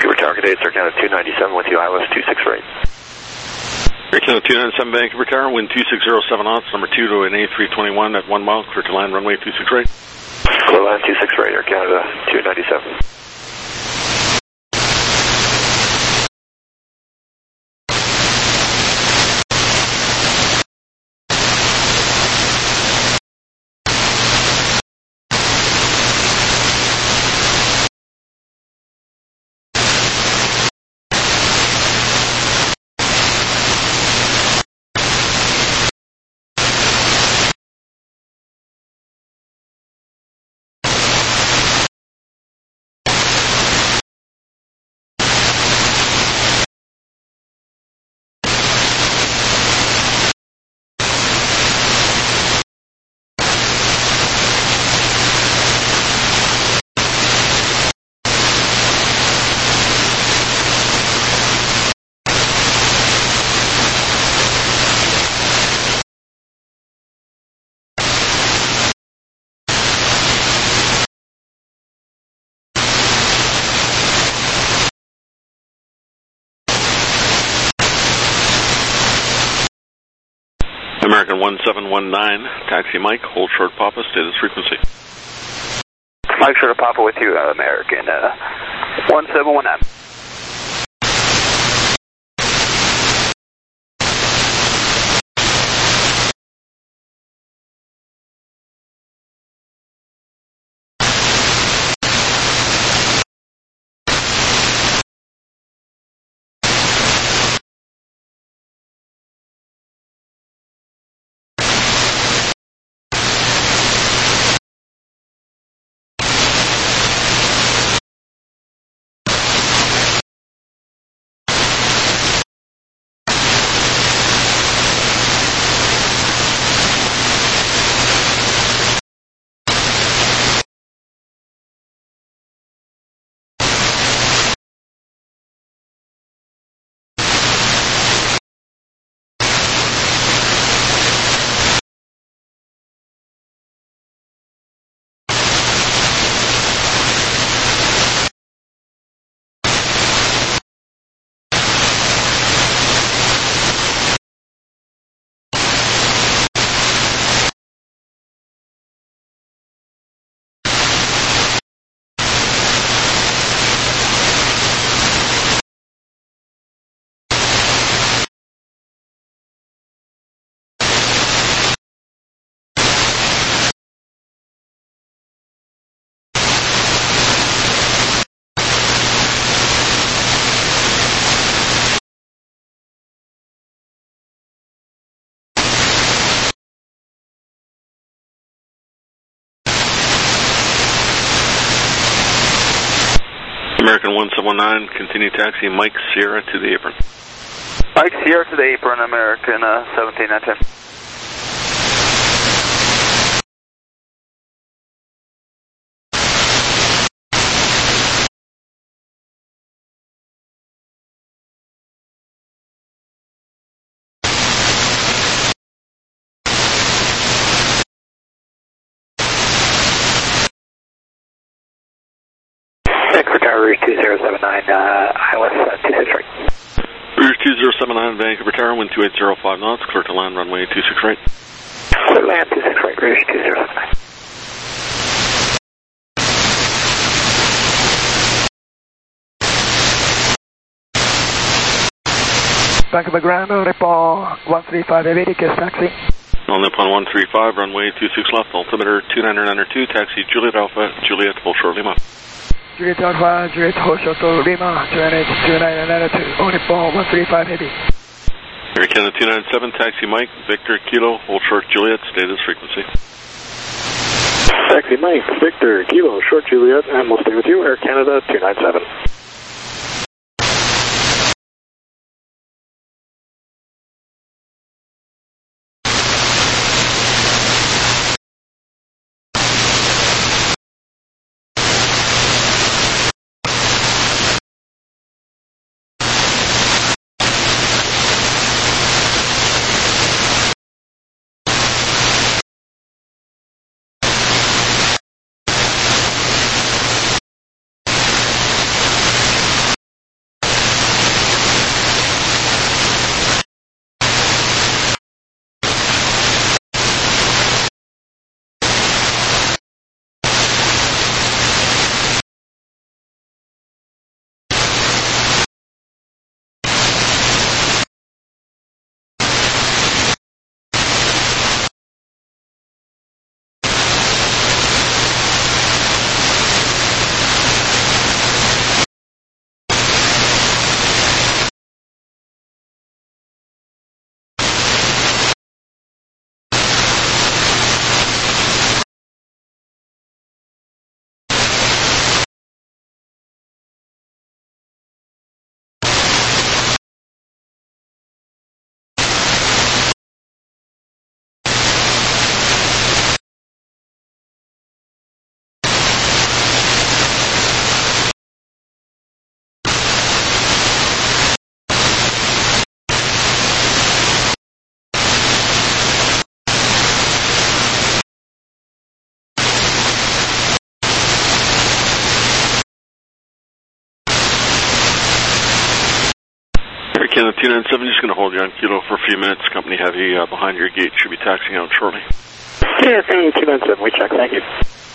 Vancouver Tower, good day, Air Canada 297 with you, ILS 268. Air Canada 297 Vancouver Tower, wind 2607 knots, number 2 to an A321 at 1 mile, clear to land, runway 268. Clear land 268, Air Canada 297. American 1719, taxi Mike, hold short Papa, stay this frequency. Mike short Papa with you, American 1719. American 1719, continue taxi Mike Sierra to the apron. Mike Sierra to the apron, American 1719. Vancouver Tower, Rouge 2079, ILS 268. Rouge 2079 Vancouver Tower, wind 2805 knots, clear to land, runway 268. Clear land 268, Rouge 2079. Vancouver Grand, report 135 heavy, request taxi. On Nippon 135, runway 26 left, altimeter 2992, taxi Juliet Alpha, Juliet, hold short Lima. Juliet Alpha, Juliet, hold short Lima, 2992, on report 135 heavy. Air Canada 297, taxi Mike, Victor, Kilo, hold short Juliet, stay this frequency. Taxi Mike, Victor, Kilo, short Juliet, and we'll stay with you, Air Canada 297. Canada 297, just going to hold you on Kilo for a few minutes. Company Heavy behind your gate should be taxiing out shortly. Yeah, Canada 297, we check, thank you.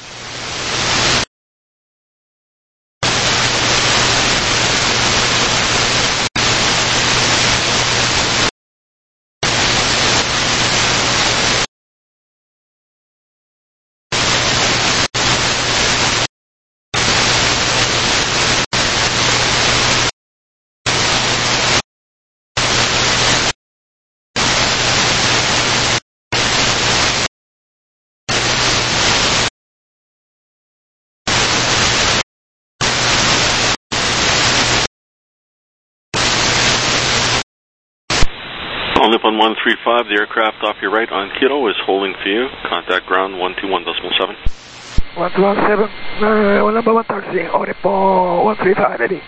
Only on 135, the aircraft off your right on Kilo is holding for you. Contact ground 121.7. 127, number 1 taxi, on it for 135, ready.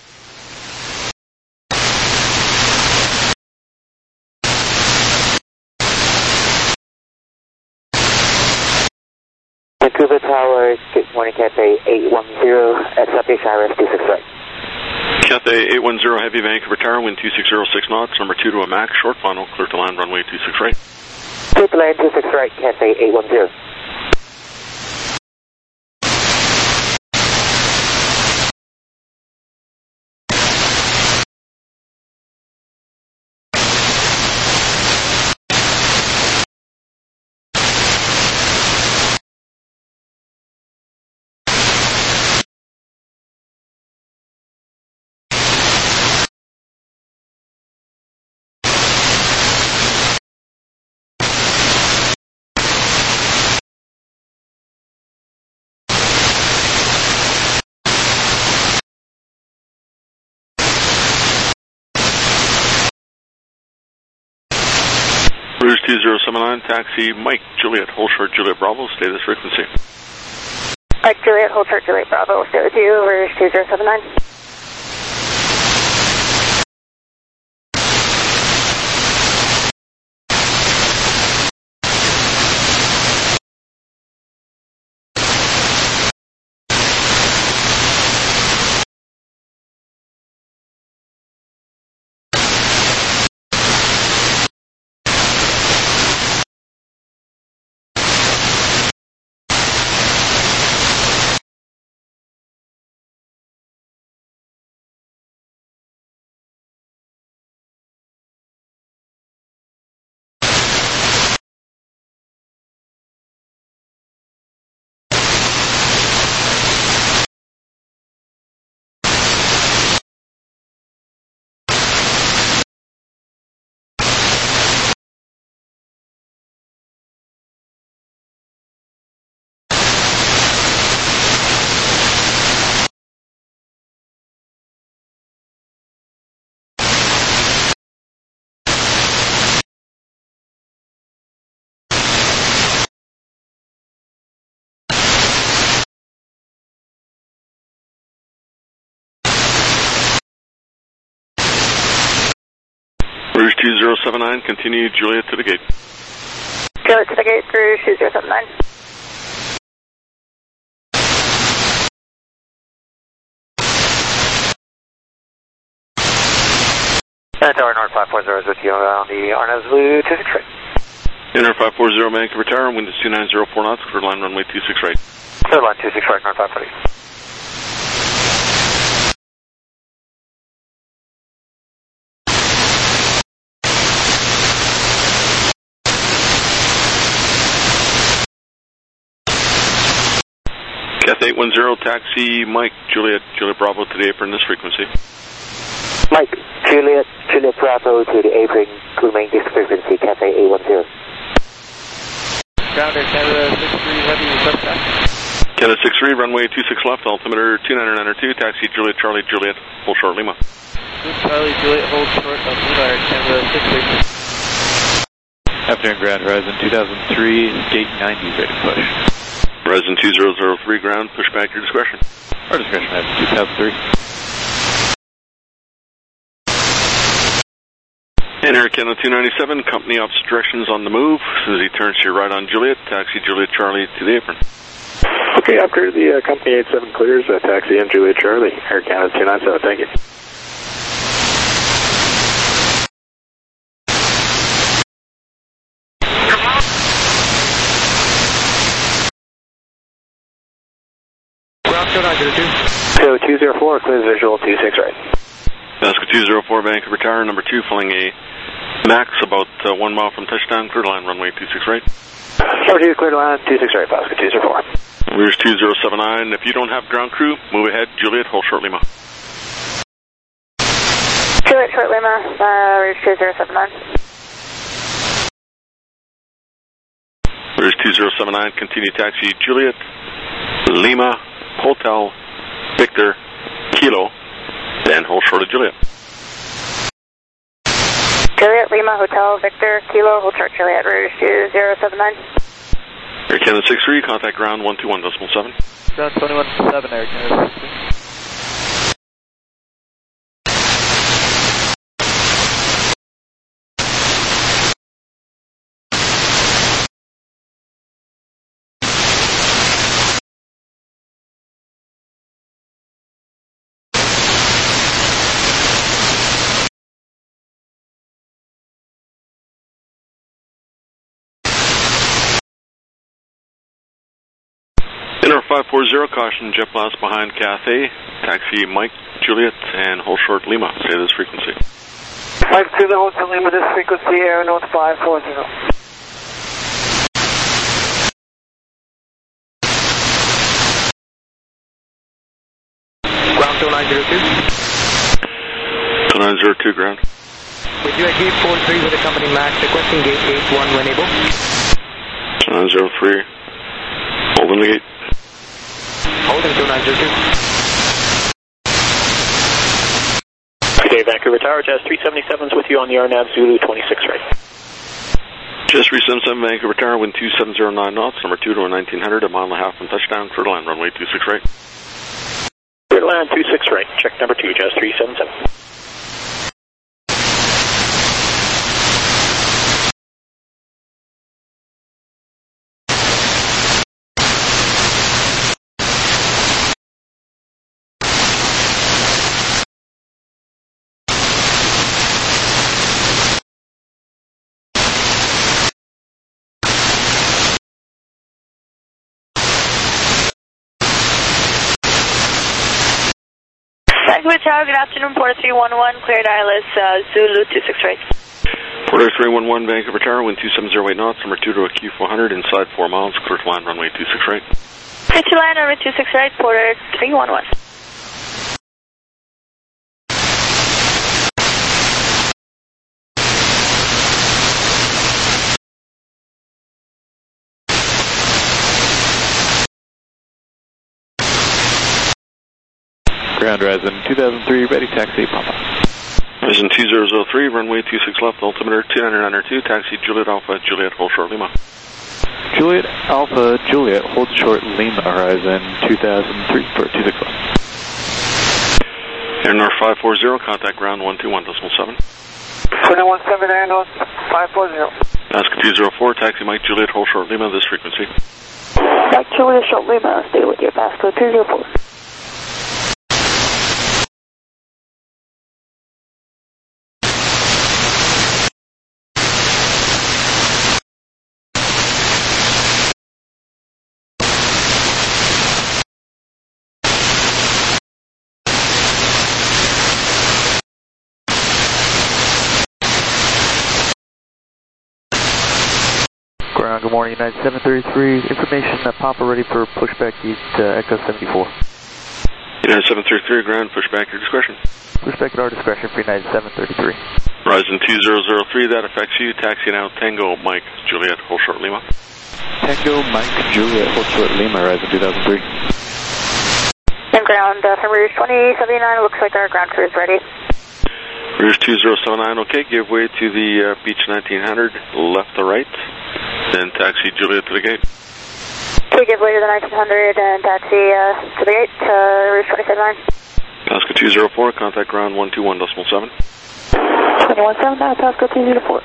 Vancouver Tower, good morning, Cathay 810, at Southeast Iris 26 right. Cathay 810, Heavy Vancouver Tower, wind 2606 knots, number 2 to a max, short final, clear to land, runway 26 right. Clear to land 26 right, Cathay 810. Rouge 2079, taxi Mike, Juliet, hold short, Juliet Bravo, stay this frequency. Mike, Juliet, hold short, Juliet Bravo, stay with you, Rouge 2079. Rouge 2079, continue Juliet to the gate. Juliet to the gate, Rouge 2079. Tower North 540 is with you on the Arnaz Blue 26 right. Inter 540 Vancouver Tower, wind is 2904 knots, clear line runway 26 right. Clear line 26 right, North 540. Cathay 810, taxi Mike, Juliet, Juliet Bravo to the apron, this frequency. Mike, Juliet, Juliet Bravo to the apron, remain this frequency, Cathay 810. Ground Air Canada 63, heavy, request tax. Canada 63, runway 26 left, altimeter 2992, taxi Juliet, Charlie, Juliet, hold short Lima. Charlie, Juliet, hold short of Lima Air Canada 63. Afternoon, Grand Horizon 2003, gate 90, ready to push. Horizon 2003, ground, push back your discretion. Our discretion has 2003. And Air Canada 297, company opposite directions on the move. As soon as he turns to your right on Juliet, taxi Juliet Charlie to the apron. Okay, after the company 87 clears, taxi in Juliet Charlie, Air Canada 297, thank you. 204, clear visual 26 right. Alaska 204, Vancouver Tower, number 2, flying a max about 1 mile from touchdown, clear to line, runway 26 right. Number 2, clear to line, 26 right, Alaska 204. Rouge 2079, if you don't have ground crew, move ahead, Juliet, hold short Lima. Juliet, short Lima, Rouge 2079. Rouge 2079, continue taxi, Juliet, Lima, Hotel, Victor, Kilo, then hold short of Juliet. Juliet, Lima, Hotel, Victor, Kilo, hold short Juliet, Rouge 2079. Air Canada 63, contact ground 121.7. Ground 21.7, Air Canada 63. Inner 540, caution, jet blast behind Cathay, taxi Mike, Juliet, and hold short Lima, stay this frequency. Mike to the Hotel Lima, this frequency, Air North 540. Ground 2902. 2902, ground. With you at gate 43 with the company MAX, requesting gate 81 when able. 2903, holding the gate. Holding 2902. Okay, Vancouver Tower, Jazz 377 is with you on the RNAV Zulu 26 right. Jazz 377, Vancouver Tower, wind 2709 knots, number 2 to 1900, a mile and a half from touchdown, clear to line, runway 26 right. Clear to line 26 right, check number 2, Jazz 377. Vancouver Tower, good afternoon, Porter 311, cleared ILS Zulu 26 right. Porter 311, Vancouver Tower, wind 2708 knots, number 2 to a Q400, inside 4 miles, clear to line, runway 26 right. Clear to line, runway 26 right, Porter 311. Ground Horizon 2003, ready taxi, Papa. Horizon 2003, runway 26 left, altimeter 2992, taxi Juliet Alpha, Juliet, hold short Lima. Juliet Alpha, Juliet, hold short Lima, Horizon 2003 for 26 left. Air North 540, contact ground 121.7. 2117, Air North 540. Alaska 204, taxi Mike, Juliet, hold short Lima, this frequency. Mike Juliet, short Lima, stay with your passcode 204. Ground, good morning, United 733. Information that Papa ready for pushback east Echo 74. United 733, ground, pushback your discretion. Pushback at our discretion for United 733. Horizon 2003, that affects you, taxi now Tango Mike, Juliet, hold short Lima. Tango Mike Juliet, hold short Lima, Horizon 2003. And ground from Rouge 2079, looks like our ground crew is ready. Rouge 2079, okay, give way to the Beach 1900, left to right, then taxi Juliet to the gate. Okay, give way to the 1900 and taxi to the gate, Rouge 2079. Alaska 204, contact ground 121.7. 21.7, now Alaska 204.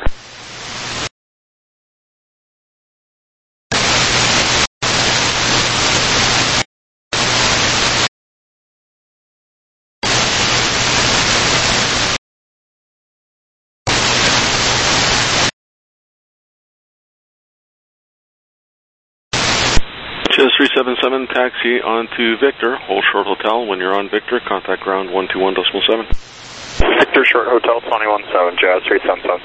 Jazz 377, taxi onto Victor, hold short hotel. When you're on Victor, contact ground 121.7. Victor short hotel 217, Jazz 377.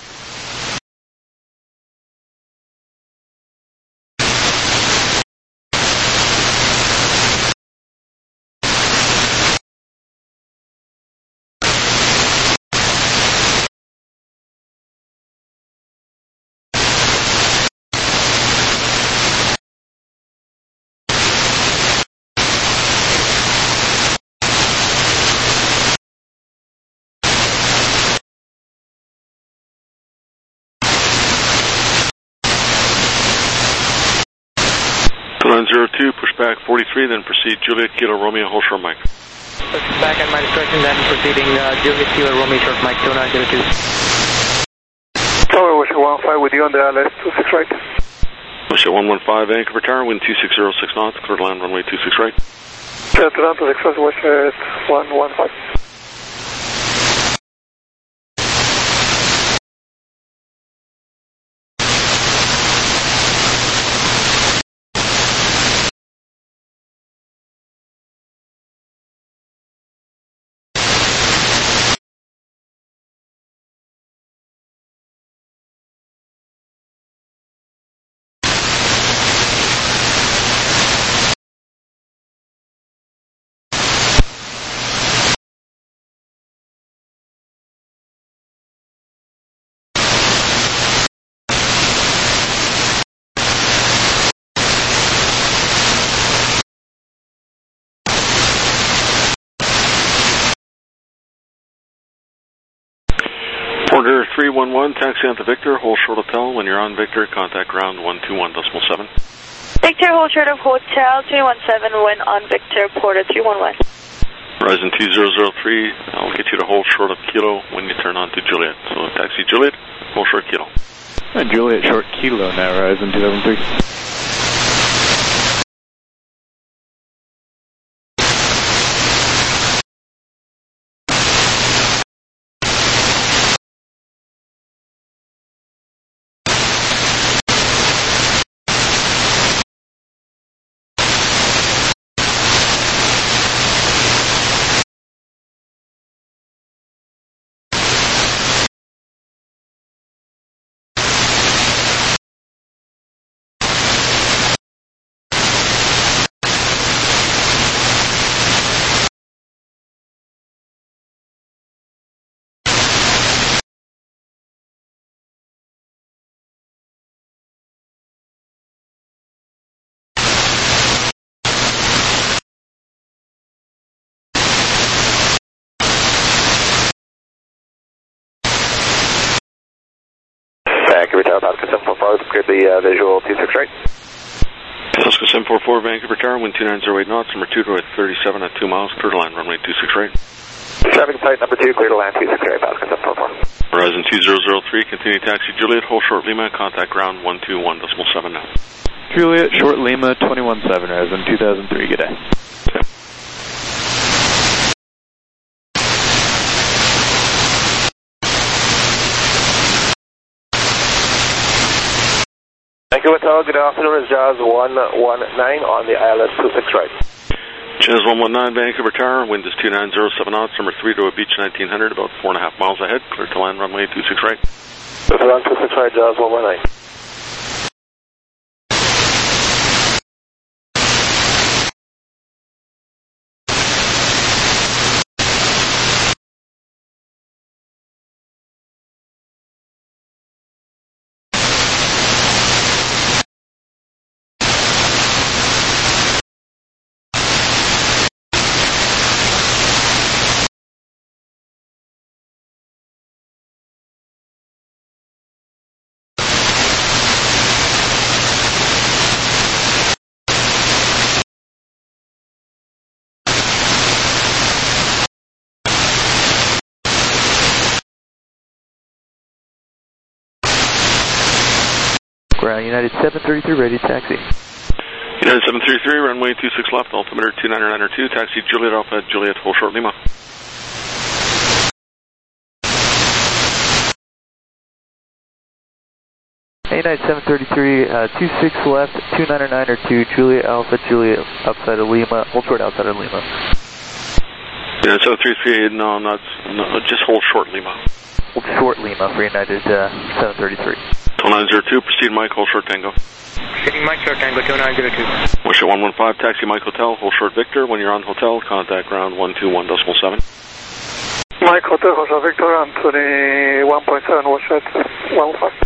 Two, push back 43, then proceed Juliet, Kilo, Romeo, hold short Mike. Push back at my discretion, then proceeding Juliet, Kilo, Romeo, short Mike 2902. Tower, wish 15 with you on the ILS 26 right. Wish 115, Vancouver Tower, wind 2606 knots, clear to land runway 26 right. Toronto, Express, wish 115. Order 311, taxi onto Victor, hold short hotel. When you're on Victor, contact ground 121.7. Victor, hold short of hotel 317 when on Victor, Porter 311. Horizon 2003, I'll get you to hold short of Kilo when you turn on to Juliet. So taxi Juliet, hold short Kilo. And Juliet short Kilo now, Horizon 2003. Vancouver Tower, Pasco 744, cleared the visual 26 right. Pasco 744, Vancouver Tower, wind 2908 knots, number 2 to 37 at 2 miles, clear to land runway 26 right. Traffic site number 2, clear to land 26 right, Pasco 744. Horizon 2003, continue taxi Juliet, hold short Lima, contact ground 121.7 now. Juliet, short Lima, 217, Horizon 2003, good day. Vancouver Tower, good afternoon, it's Jazz 119 on the ILS 26 right. Jazz 119, Vancouver Tower, wind is 2907 knots, number 3 to a beach 1900, about 4.5 miles ahead, clear to land runway 26 right. Clear to land 26 right, Jazz 119. Ground United 733, ready taxi. United 733, runway 26 left, altimeter 29902, taxi Juliet Alpha, Juliet, hold short Lima. United 733, 26 left, 299 or 2, Juliet Alpha, Juliet outside of Lima, hold short outside of Lima. Yeah, 733, no, just hold short Lima. Hold short Lima for United 733. 2902, proceed Mike, hold short Tango. Proceeding Mike, short Tango 2902. Wish 115, taxi Mike Hotel, hold short Victor. When you're on hotel, contact ground 121.7. Mike Hotel, Victor, Anthony 1.7, watch at 115.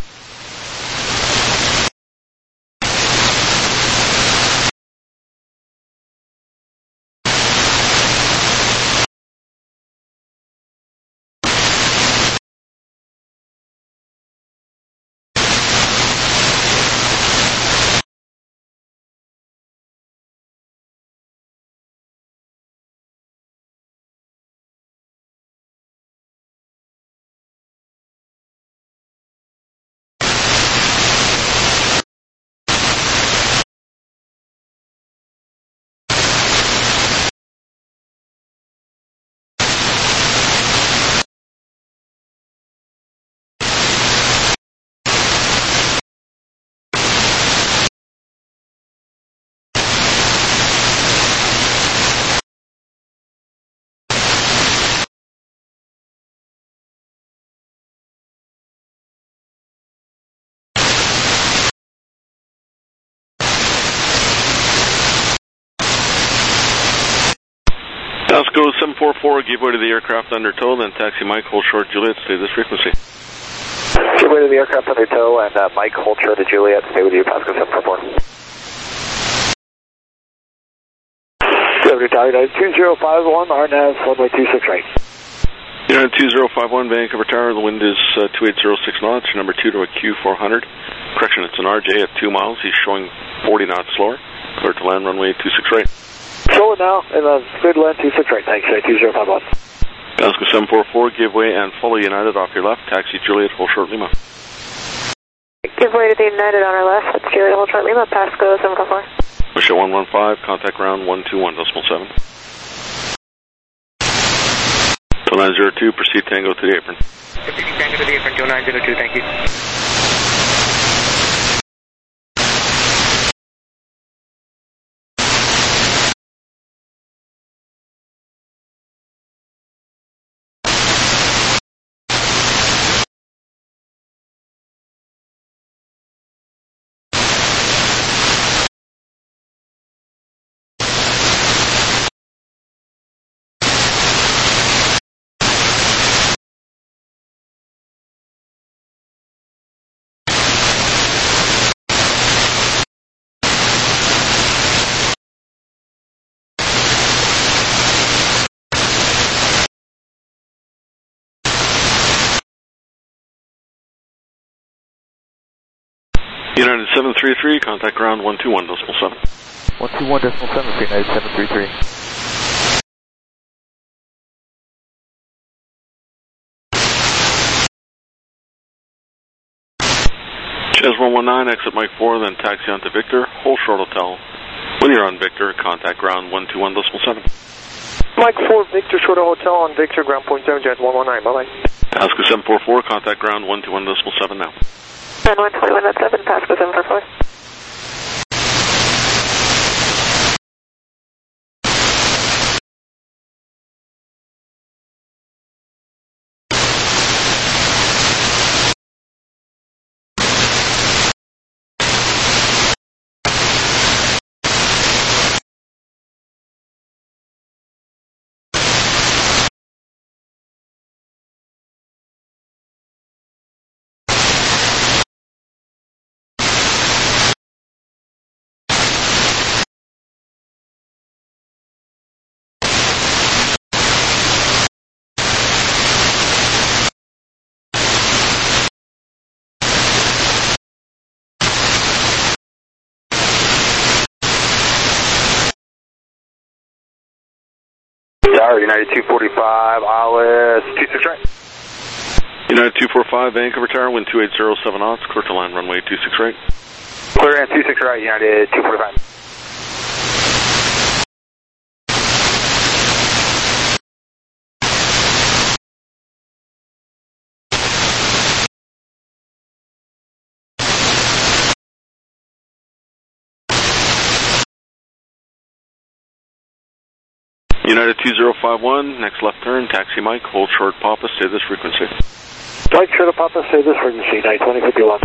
Go 744, give way to the aircraft under tow, then taxi Mike, hold short Juliet, stay this frequency. Give way to the aircraft under tow, and Mike, hold short to Juliet, stay with you, Pasco 744. 2051, RNAV, runway 26 right. United 2051, Vancouver Tower, the wind is 2806 knots, number 2 to a Q400. Correction, it's an RJ at 2 miles, he's showing 40 knots slower. Clear to land, runway 26 right. Slow it now, and clear to land 26 right, thanks, 2051. Pasco 744, give way and follow United off your left, taxi Juliet, hold short Lima. Give way to the United on our left, that's Juliet, hold short Lima, Pasco 744. Wish 115, contact ground 121.7. 2902, proceed Tango to the apron. Proceeding Tango to the apron, 2902, thank you. United 733, contact ground 121.7. 121.7 for United 733. Chaz 119, exit Mike 4, then taxi on to Victor, hold short hotel. When you're on Victor, contact ground 121.7. Mike 4, Victor, short hotel on Victor, ground point 7, jet 119, bye-bye. Pasco 744, contact ground 121.7 now. And 121.7, Pasco 744. Tower, United 245, Alice 26 right. United 245, Vancouver Tower, wind 2807 knots, clear to land runway 26 right. Clear and 26 right, United 245. United 2051, next left turn, taxi Mike, hold short Papa, stay this frequency. Mike, short Papa, stay this frequency, 92051.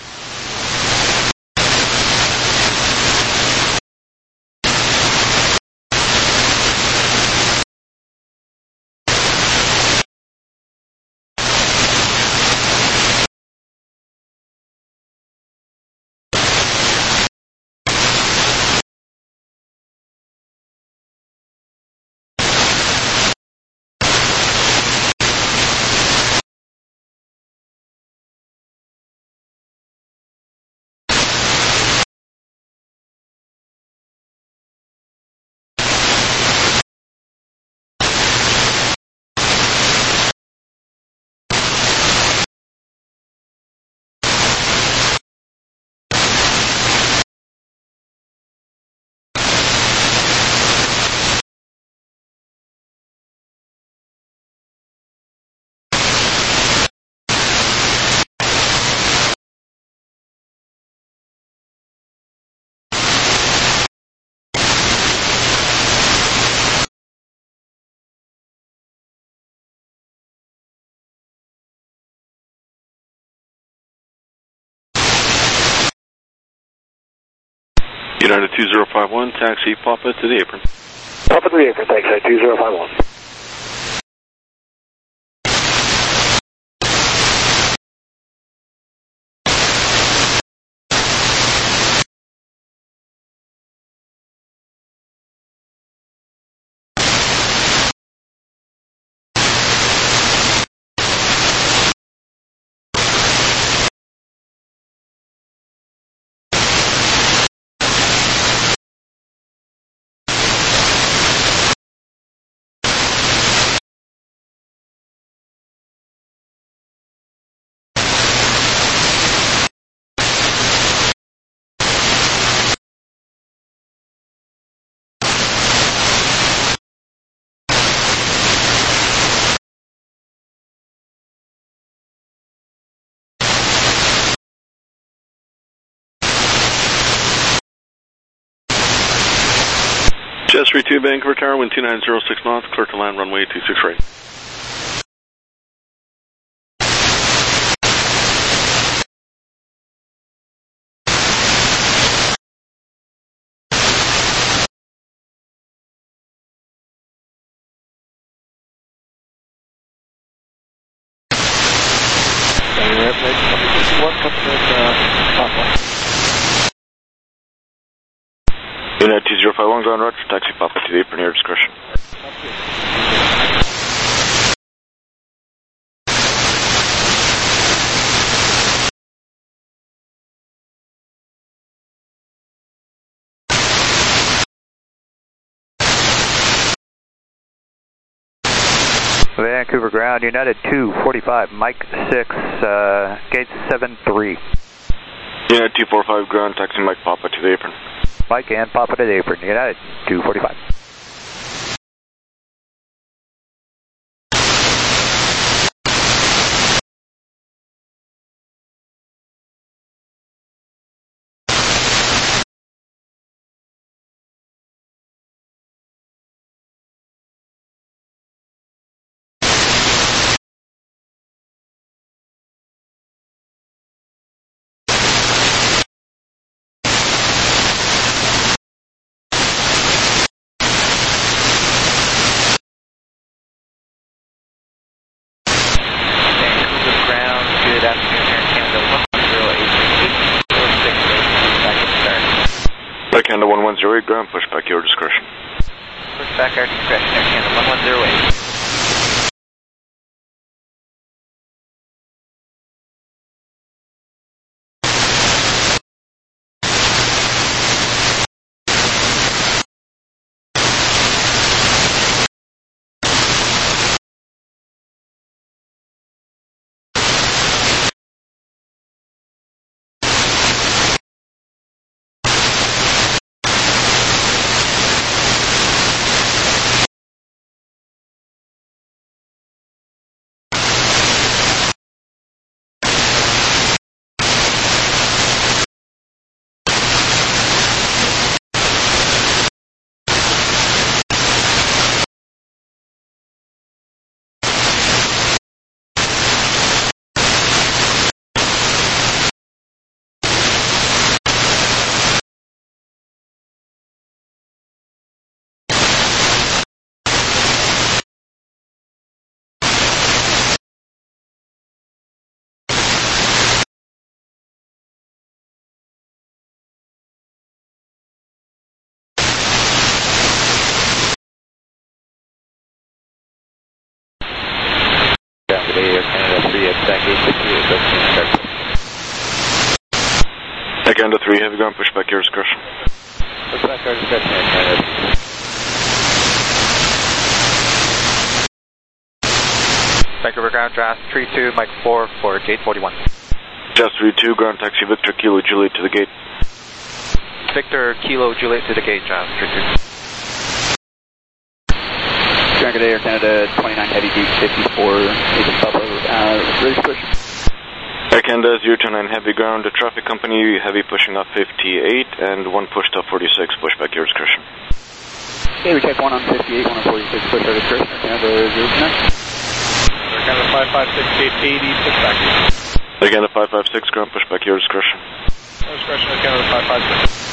United 2051, taxi Papa to the apron. Papa to the apron, thanks, 2051. Jess 32 Vancouver Tower, wind 2906 knots, clear to land runway 26 right. United 2051, ground roger, taxi Papa to the apron, your discretion. Vancouver ground, United 245, Mike 6, gate 73. United 245, ground, taxi Mike Papa to the apron. Mike and Papa to the apron, United 245. Back Canada 1108, ground, push back your discretion. Push back our discretion, Air Canada 1108. Good day, Air Canada 3 at back 858, start. Air Canada 3, heavy ground, pushback your discretion. Pushback your discretion, Air Canada. Vancouver ground, Jazz 32, Mike 4 for gate 41. Jazz 32, ground taxi Victor Kilo Juliet to the gate. Victor Kilo Juliet to the gate, Jazz 32. Good day, Air Canada 29 heavy gate 54, Nathan Pablo, ready to push. Air Canada 029 heavy ground, traffic company heavy pushing up 58 and 1 pushed up 46, pushback your discretion. Okay, we check 1 on 58, 1 on 46, push our discretion, Air Canada 029. Air Canada 556, gate 80, pushback. Air Canada 556, ground pushback your discretion. Discretion, Air Canada 556.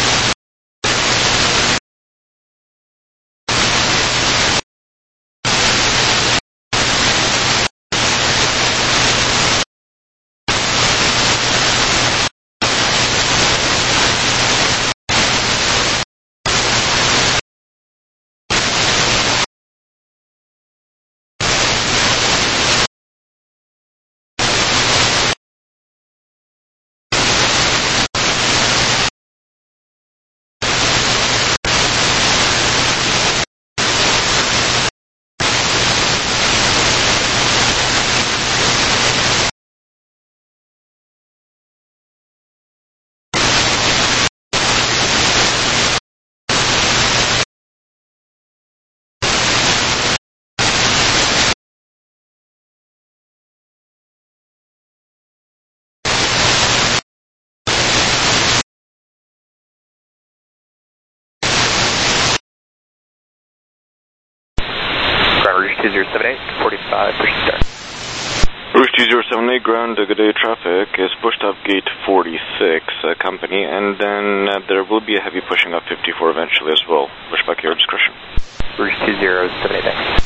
Rouge 2078, 45, push start. Rouge 2078, ground, good day traffic is pushed up gate 46, company, and then there will be a heavy pushing up 54 eventually as well. Pushback your discretion. Rouge 2078, thanks.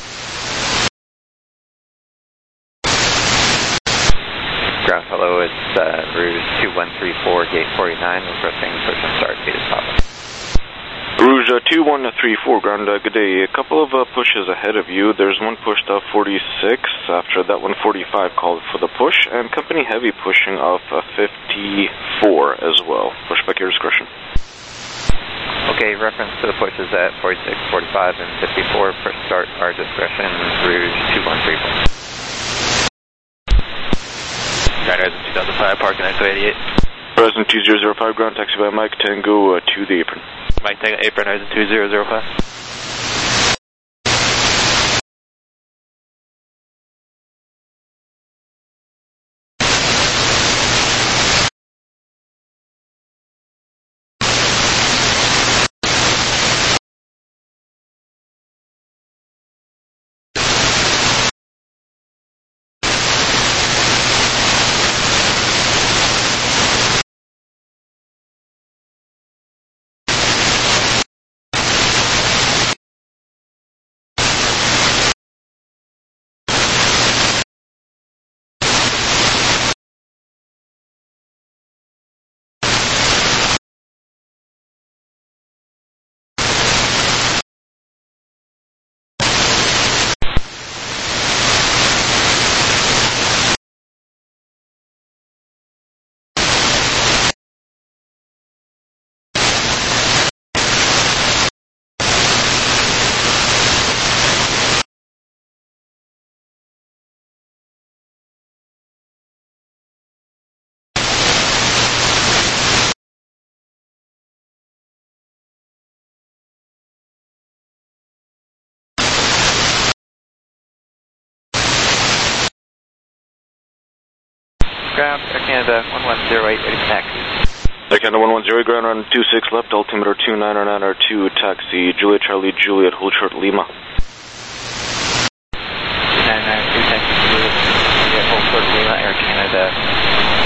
Ground, hello, it's Rouge 2134, gate 49, requesting push and start, gate is top. Rouge 2134, ground, good day. A couple of pushes ahead of you. There's one pushed off 46. After that one, 45 called for the push, and company heavy pushing off 54 as well. Pushback your discretion. Okay, reference to the pushes at 46, 45, and 54. Push start, our discretion, Rouge 2134. Ground Horizon 2005, parking at 288. Horizon 2005, ground taxi by Mike Tango to the apron. Mike Tango, apron, Horizon 2005. Ground, Air Canada 1108, ready for taxi. Air Canada 110, ground run 26 left, altimeter 2992, taxi, Juliet Charlie Juliet, hold short Lima. 2992, taxi, Juliet, hold short Lima, Air Canada.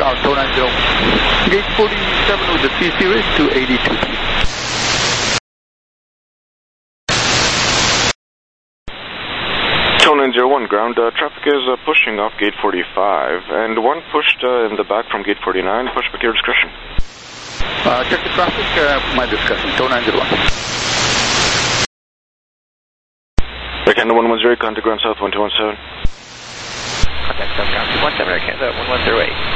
Ground 290. Gate 47 with the C-Series to 82T. Tone 901, ground traffic is pushing off gate 45, and one pushed in the back from gate 49, push back your discretion. Check the traffic, my discussion, Tone 901. Backend 110, contact ground south 1217. Contact south ground 217, Canada 1108.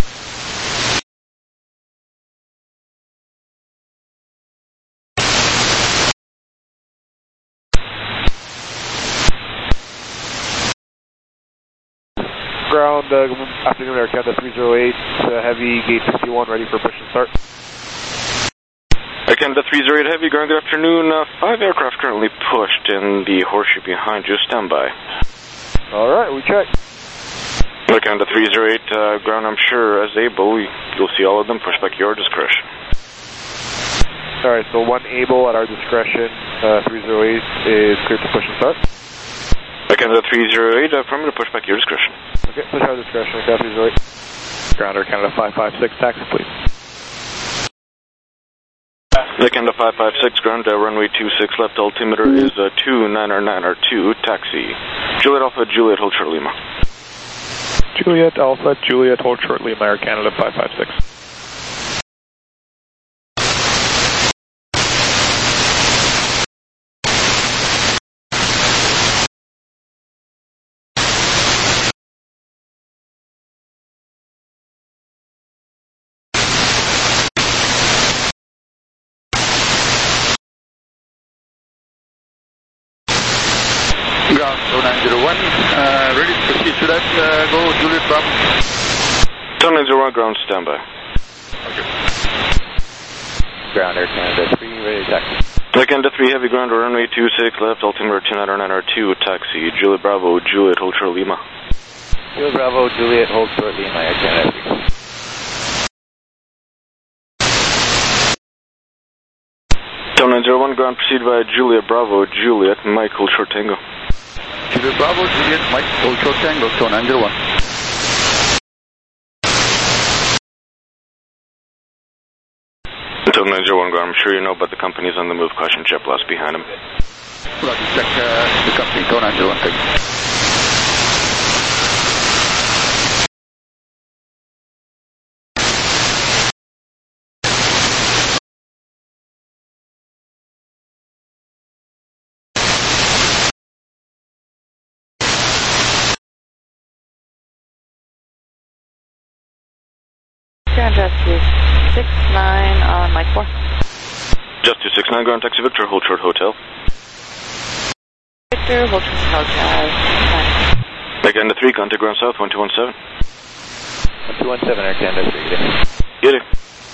Ground, afternoon, Air Canada 308, heavy, gate 61, ready for push and start. Air Canada 308 heavy, ground, good afternoon. 5 aircraft currently pushed in the horseshoe behind you, stand by. Alright, we check. Air Canada 308, ground, I'm sure as able, you'll see all of them, push back your discretion. Alright, so one able at our discretion, 308 is cleared to push and start. Air Canada 308, affirmative, push back your discretion. Okay, push our discretion, Air Canada 308. Ground, Air Canada 556, taxi please. Air Canada 556, ground, runway 26 left, altimeter is 299R2, taxi. Juliet Alpha, Juliet, hold short Lima. Juliet Alpha, Juliet, hold short Lima, Air Canada 556. Ground 901, ready to proceed. Should I go Juliet Bravo? Tone 901, ground, standby. Okay. Ground, Air Canada 3, ready to taxi. Air Canada 3 heavy, ground, runway 26 left, altimeter 299R2, taxi. Juliet Bravo, Juliet, hold short Lima. Juliet Bravo, Juliet, hold short Lima, Air Canada 3. Tone 901, ground, proceed via Juliet Bravo, Juliet, Mike, hold short Tango. Juliet Bravo, Juliet, Mike, hold short Tango, Tone 901. Tone 901, ground, I'm sure you know, but the company's on the move, caution jet blast behind him. Roger, check the company, Tone 901, thank you. Ground Jet 269 on Mike 4. Just 269, ground, taxi Victor, hold short hotel. Victor, hold short hotel. Air Canada 3, contact ground south 1217. 1217, Air Canada 3, get in. Get it.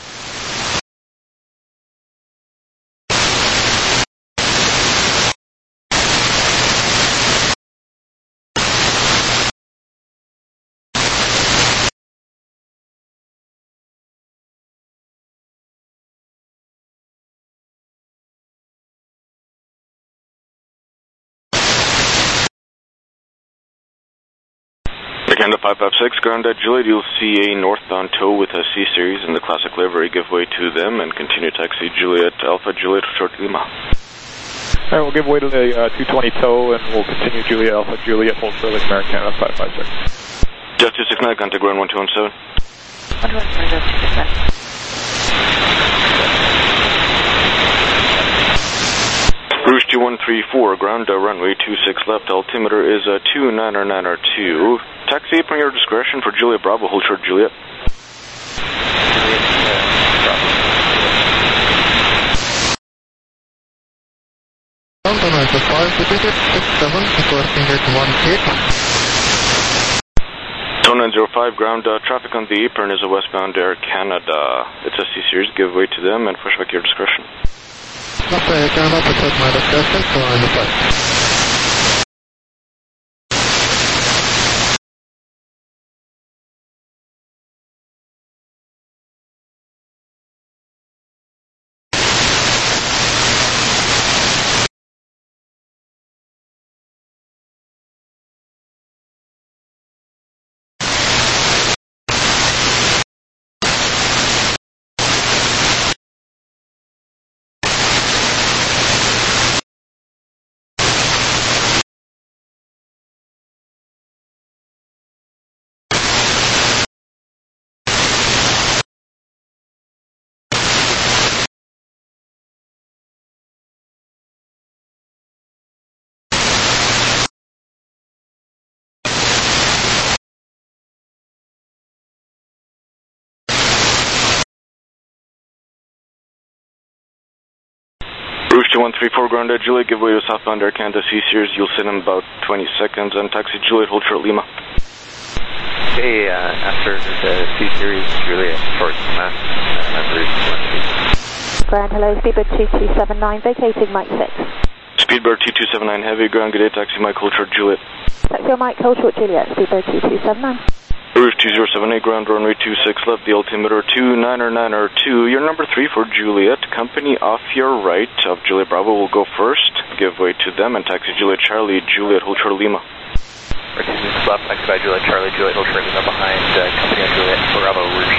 Air Canada 556, ground at Juliet, you'll see a northbound tow with a C-Series in the classic livery. Give way to them and continue taxi Juliet Alpha, Juliet, short Lima. Alright, we'll give way to the 220 tow and we'll continue Juliet Alpha, Juliet, hold short Lima, Air Canada 556. Just 269, contact ground 1217. 117, Just 269. Rouge 2134, ground, runway 26 left, altimeter is 299R2. Taxi upon your discretion for Juliet Bravo, hold short Juliet. Ground on Alpha 5, repeated 67, requesting at 18. Tone 905, ground, traffic on the apron is a westbound Air Canada. It's a C-Series, give way to them and push back your discretion. Air Canada, protect my discretion, so I'm the 5. Rouge 2134, ground at Juliet, give way to southbound Air Canada C-Series. You'll sit in about 20 seconds and taxi Juliet, hold short Lima. Okay, after the C-Series, Juliet, short Lima, Rouge 134. Ground, hello, Speedbird 2279, vacating Mike 6. Speedbird 2279 heavy, ground, good day, taxi Mike, hold short Juliet. Taxi Mike, hold short Juliet, Speedbird 2279. Rouge 2078, ground runway 26 left, the altimeter 29902. Your number 3 for Juliet. Company off your right of Juliet Bravo will go first. Give way to them and taxi Juliet Charlie, Juliet, hold short Lima. Reduce left, taxi by Juliet Charlie, Juliet, hold short Lima behind company on Juliet Bravo, Rouge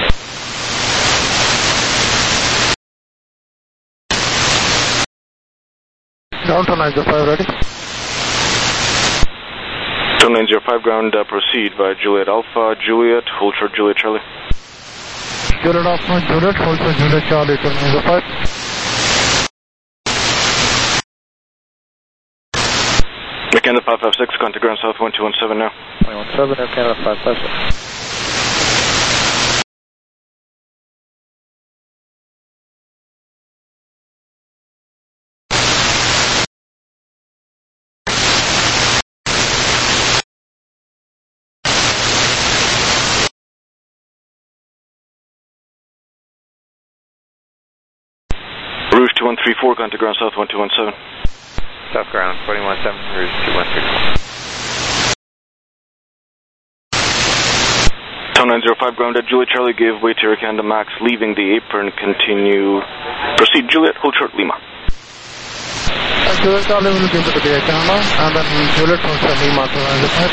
268. Down to 905, ready? 905, ground, proceed by Juliet Alpha, Juliet, hold short Juliet Charlie. Juliet Alpha, Juliet, hold short Juliet Charlie, 905. Air Canada 556, contact ground south 1217 now. 217, Air Canada 556. Rouge 2134, contact ground south 1217. South ground, 217, Rouge 2134. Town 905, ground at Juliet Charlie, give way to Air Canada Max, leaving the apron, continue. Proceed, Juliet, hold short Lima. Juliet Charlie will give to the Air Canada, and then Juliet hold short Lima to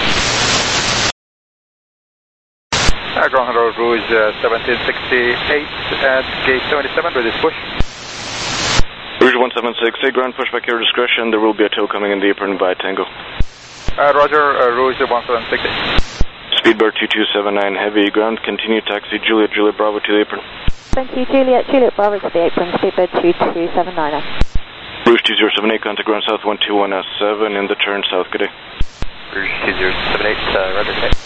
905. Ground Road Rouge 1768 at gate 77 with this push. Rouge 176, say ground pushback your discretion. There will be a tow coming in the apron by Tango. Roger, Rouge 176. Speedbird 2279 heavy, ground, continue taxi Juliet, Juliet Bravo to the apron. Thank you, Juliet, Juliet Bravo to the apron, Speedbird 2279. Rouge 2078, contact ground south 121S7 in the turn south, good day. Rouge 2078, Roger, good day.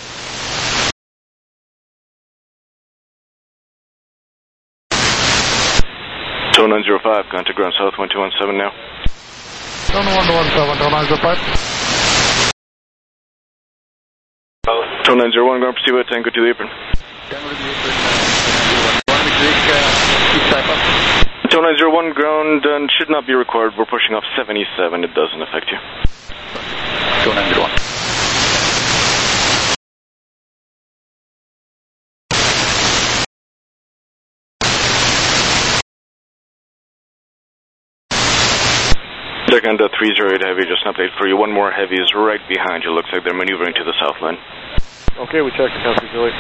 Tow 905, contact ground south 1217 now. Town 117, Town 905. Tow 901, ground proceed by Tango to the apron. Tow 901, ground should not be required. We're pushing off 77. It doesn't affect you. Tow 901. Second 308 heavy, just an update for you. One more heavy is right behind you. Looks like they're maneuvering to the south line. Okay, we checked the South Juliet.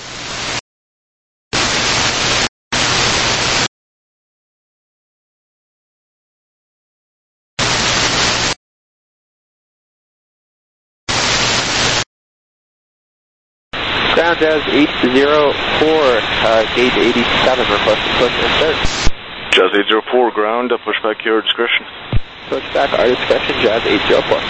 Ground Jazz 804, gauge 87, requesting push insert. Jazz 804, ground, pushback your discretion. Pushback our discretion, Jazz 804.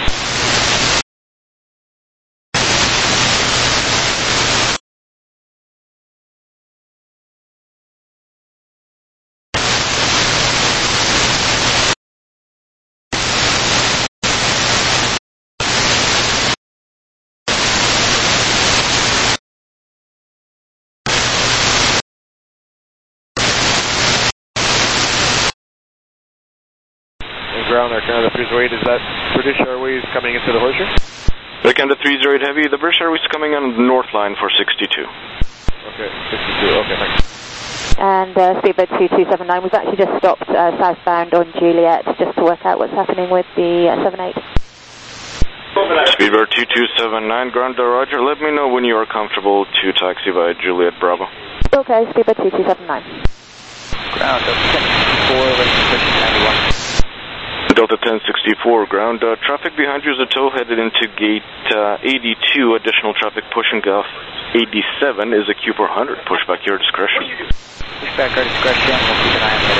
Ground, Air Canada 308, is that British Airways coming into the horseshoe? Air Canada 308 heavy, the British Airways coming on the north line for 62. Okay, 62, okay, thanks. And Speedbird 2279, we've actually just stopped southbound on Juliet just to work out what's happening with the 78. Speedbird 2279, ground, roger. Let me know when you are comfortable to taxi by Juliet Bravo. Okay, Speedbird 2279. Ground, Delta 1064, ready to push 91. Delta 1064, ground. Traffic behind you is a tow headed into gate 82. Additional traffic pushing off 87 is a Q400. Pushback your discretion. Pushback our discretion, we'll keep an eye on the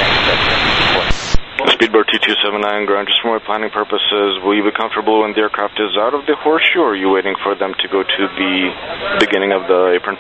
other Speedbird 2279, ground. Just for my planning purposes, will you be comfortable when the aircraft is out of the horseshoe, or are you waiting for them to go to the beginning of the apron?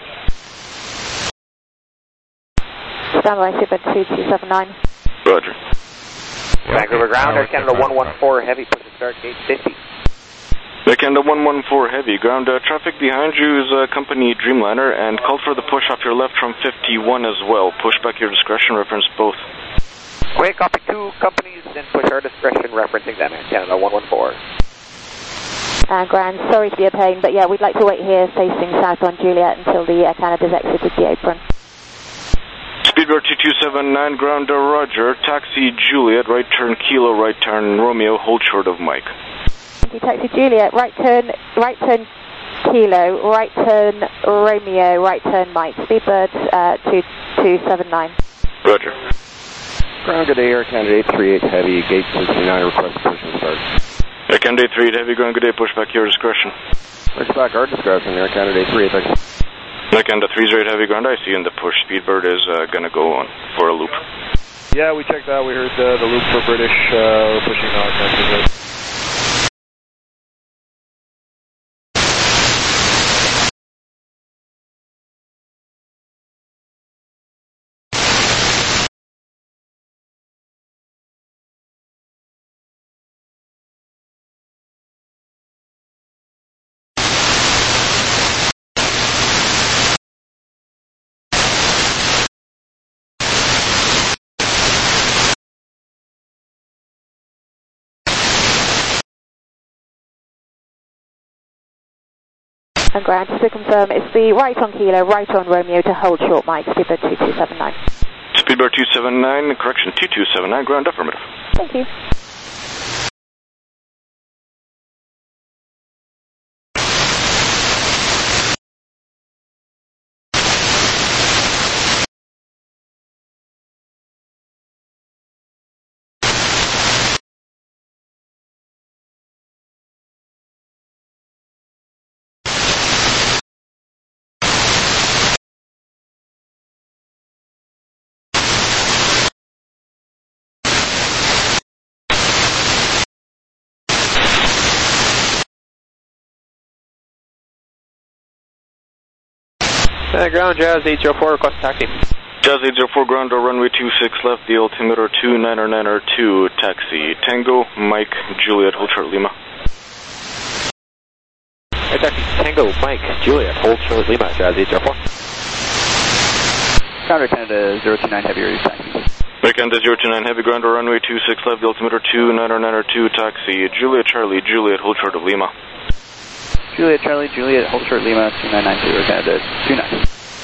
Stand by, Speedbird 2279. Roger. Vancouver ground, Air Canada 114 heavy, push to start, gate 50. Air Canada 114 heavy, ground traffic behind you is company Dreamliner and called for the push off your left from 51 as well. Push back your discretion, reference both. Quick, copy 2 companies, then push our discretion, referencing them, Air Canada 114. Ground, sorry to be a pain, but yeah, we'd like to wait here facing south on Juliet until the Air Canada's exited the apron. Speedbird 2279, ground Roger, taxi Juliet, right turn Kilo, right turn Romeo, hold short of Mike. Thank you, taxi Juliet, right turn Kilo, right turn Romeo, right turn Mike. Speedbird 2279. Roger. Ground, good day, Air Canada 838 heavy, gate 69, request push and start. Air Canada 838 heavy, ground, good day, push back your discretion. Push back our discretion, Air Canada 838, thanks. Air Canada 308 heavy, ground, I see you in the push. Speedbird is going to go on for a loop. Yeah, we checked that. We heard the loop for British. We're pushing on. And ground, just to confirm, it's the right on Kilo, right on Romeo to hold short Mike, Speedbird 2279. Speedbird 279, correction 2279, ground affirmative. Thank you. Ground, Jazz 804, request taxi. Jazz 804, ground or runway 26 left, the altimeter 299er2, taxi. Tango, Mike, Juliet, hold short Lima. Taxi, Tango, Mike, Juliet, hold short Lima, Jazz 804. Ground Canada 029 heavy, ready taxi. Air Canada 029 heavy, ground or runway 26 left, the altimeter 299er2, taxi. Juliet, Charlie, Juliet, hold short of Lima. Juliet, Charlie, Juliet, hold short Lima, 2990, Air Canada 29.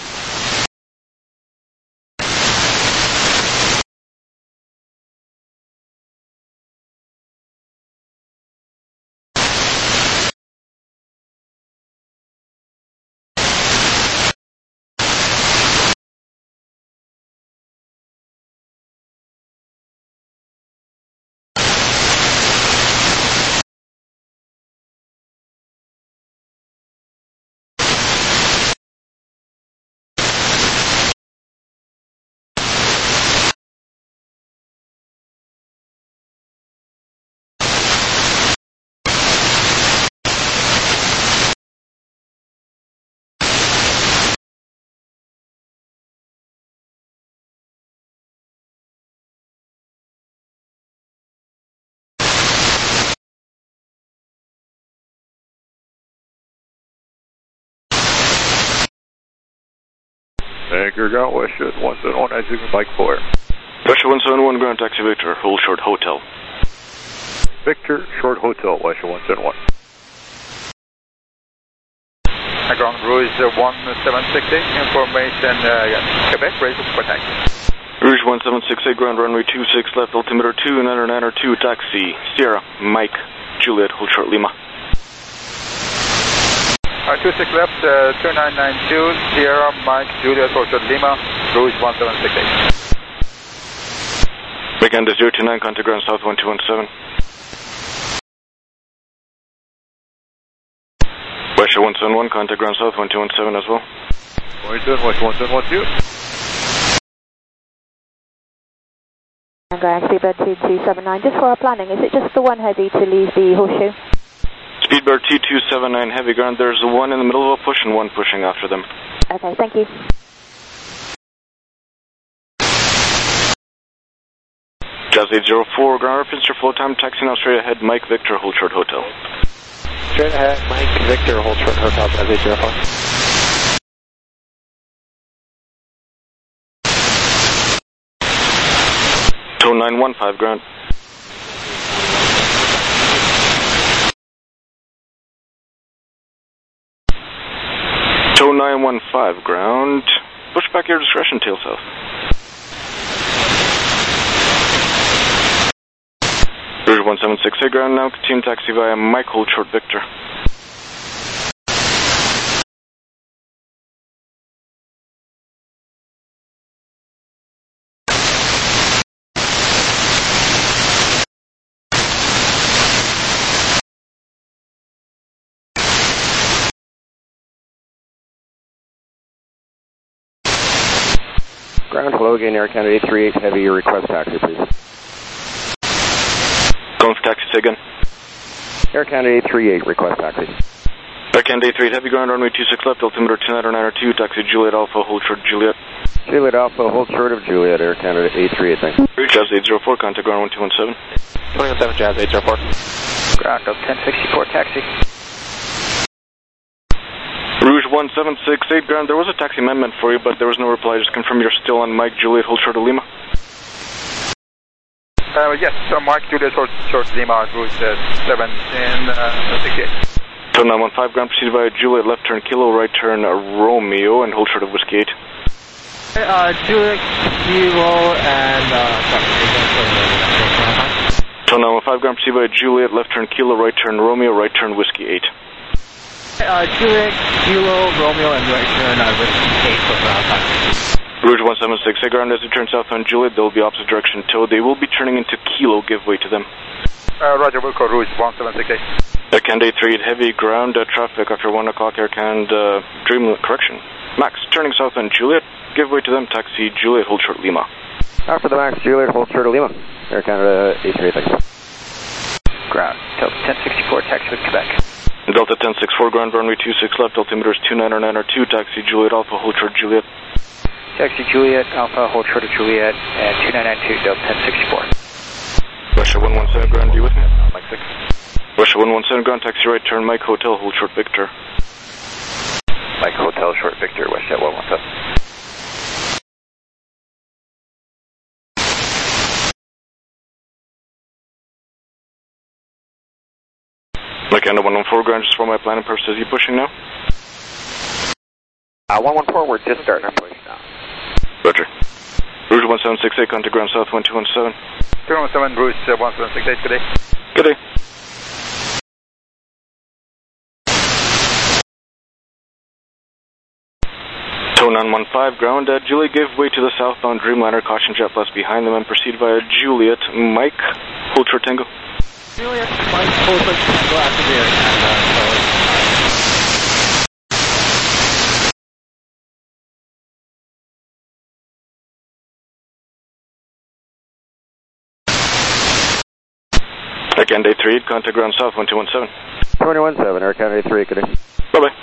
Anchor ground, Westshore 171, I signal Mike 4. Westshore 171, ground taxi Victor, hold short hotel. Victor, short hotel, Westshore 171. Ground, Rouge 1768, information, Quebec, ready for taxi. Rouge 1768, ground runway 26 left, altimeter 299er2, taxi. Sierra, Mike, Juliet, hold short Lima. 26 left, 2992, Sierra, Mike, Juliet, hold short Lima, Rouge 1768. Air Canada 029, contact ground south 1217. Westshore 171, contact ground south 1217 as well. Westshore 171, And ground, Speedbird 2279, just for our planning, is it just the one heavy to leave the horseshoe? Speedbird T279 heavy, ground, there's one in the middle of a push and one pushing after them. Okay, thank you. Jazz 804, ground reference your flow time, taxi now straight ahead, Mike Victor, hold short hotel. Straight ahead, Mike Victor, hold short hotel, Jazz 804. Tow 915, ground. Tow 915, ground. Push back your discretion, tail south. Rouge 176, ground now, continue taxi via Mike, hold short Victor. Ground, hello again, Air Canada 838 Heavy, your request taxi, please. Going for taxi, say again. Air Canada 838, request taxi. Air Canada 838 Heavy, ground runway 26 left, altimeter 2992, taxi Juliet Alpha, hold short Juliet. Juliet Alpha, hold short of Juliet, Air Canada 838, thanks. Jazz 804, contact ground 1217. 217, Jazz 804. Ground, 1064, taxi. Rouge 1768, ground, there was a taxi amendment for you, but there was no reply. Just confirm you're still on Mike Juliet, hold short of Lima. Yes, Mike Juliet, hold short Lima, Rouge 1768. Tow 915, ground, proceed via Juliet, left turn Kilo, right turn Romeo, and hold short of Whiskey 8. Juliet, Kilo, and Tow 915, ground, proceed via Juliet, left turn Kilo, right turn Romeo, right turn Whiskey 8. Juliet, Kilo, Romeo, and right turn Whiskey 8 for ground time. Rouge 176, ground, as you turn south on Juliet, they will be opposite direction tow. They will be turning into Kilo, give way to them. Roger, we'll call Rouge 1768. Air Canada 838 Heavy, ground, traffic after 1 o'clock, Air Canada, correction. Max, turning south on Juliet, give way to them, taxi Juliet, hold short Lima. After the Max Juliet, hold short of Lima. Air Canada 838, thanks. Ground, Delta 1064, taxi with Quebec. Delta 1064, ground runway 26 left, altimeter is 2992, taxi Juliet Alpha, hold short Juliet. Taxi Juliet Alpha, hold short of Juliet, and 2992, Delta 1064. Russia 117, ground, are you with me? Mike 6. Russia 117, ground, taxi right turn, Mike Hotel, hold short Victor. Mike Hotel, short Victor, Westjet 117. Mike Canada 114, ground, just for my planning purposes, you pushing now? 114, we're just starting our push now. Roger. Rouge 1768, contact ground south 1217. 217, Rouge 1768, good day. Good day. Tow 915, ground, Juliet gave way to the southbound Dreamliner, caution jet plus behind them, and proceed via Juliet. Mike, hold short Tango. Juliet, Mike, hold short Tango after the Air Canada. Air Canada 838, contact ground south 1217. 217, Air Canada 838, good day. Bye-bye.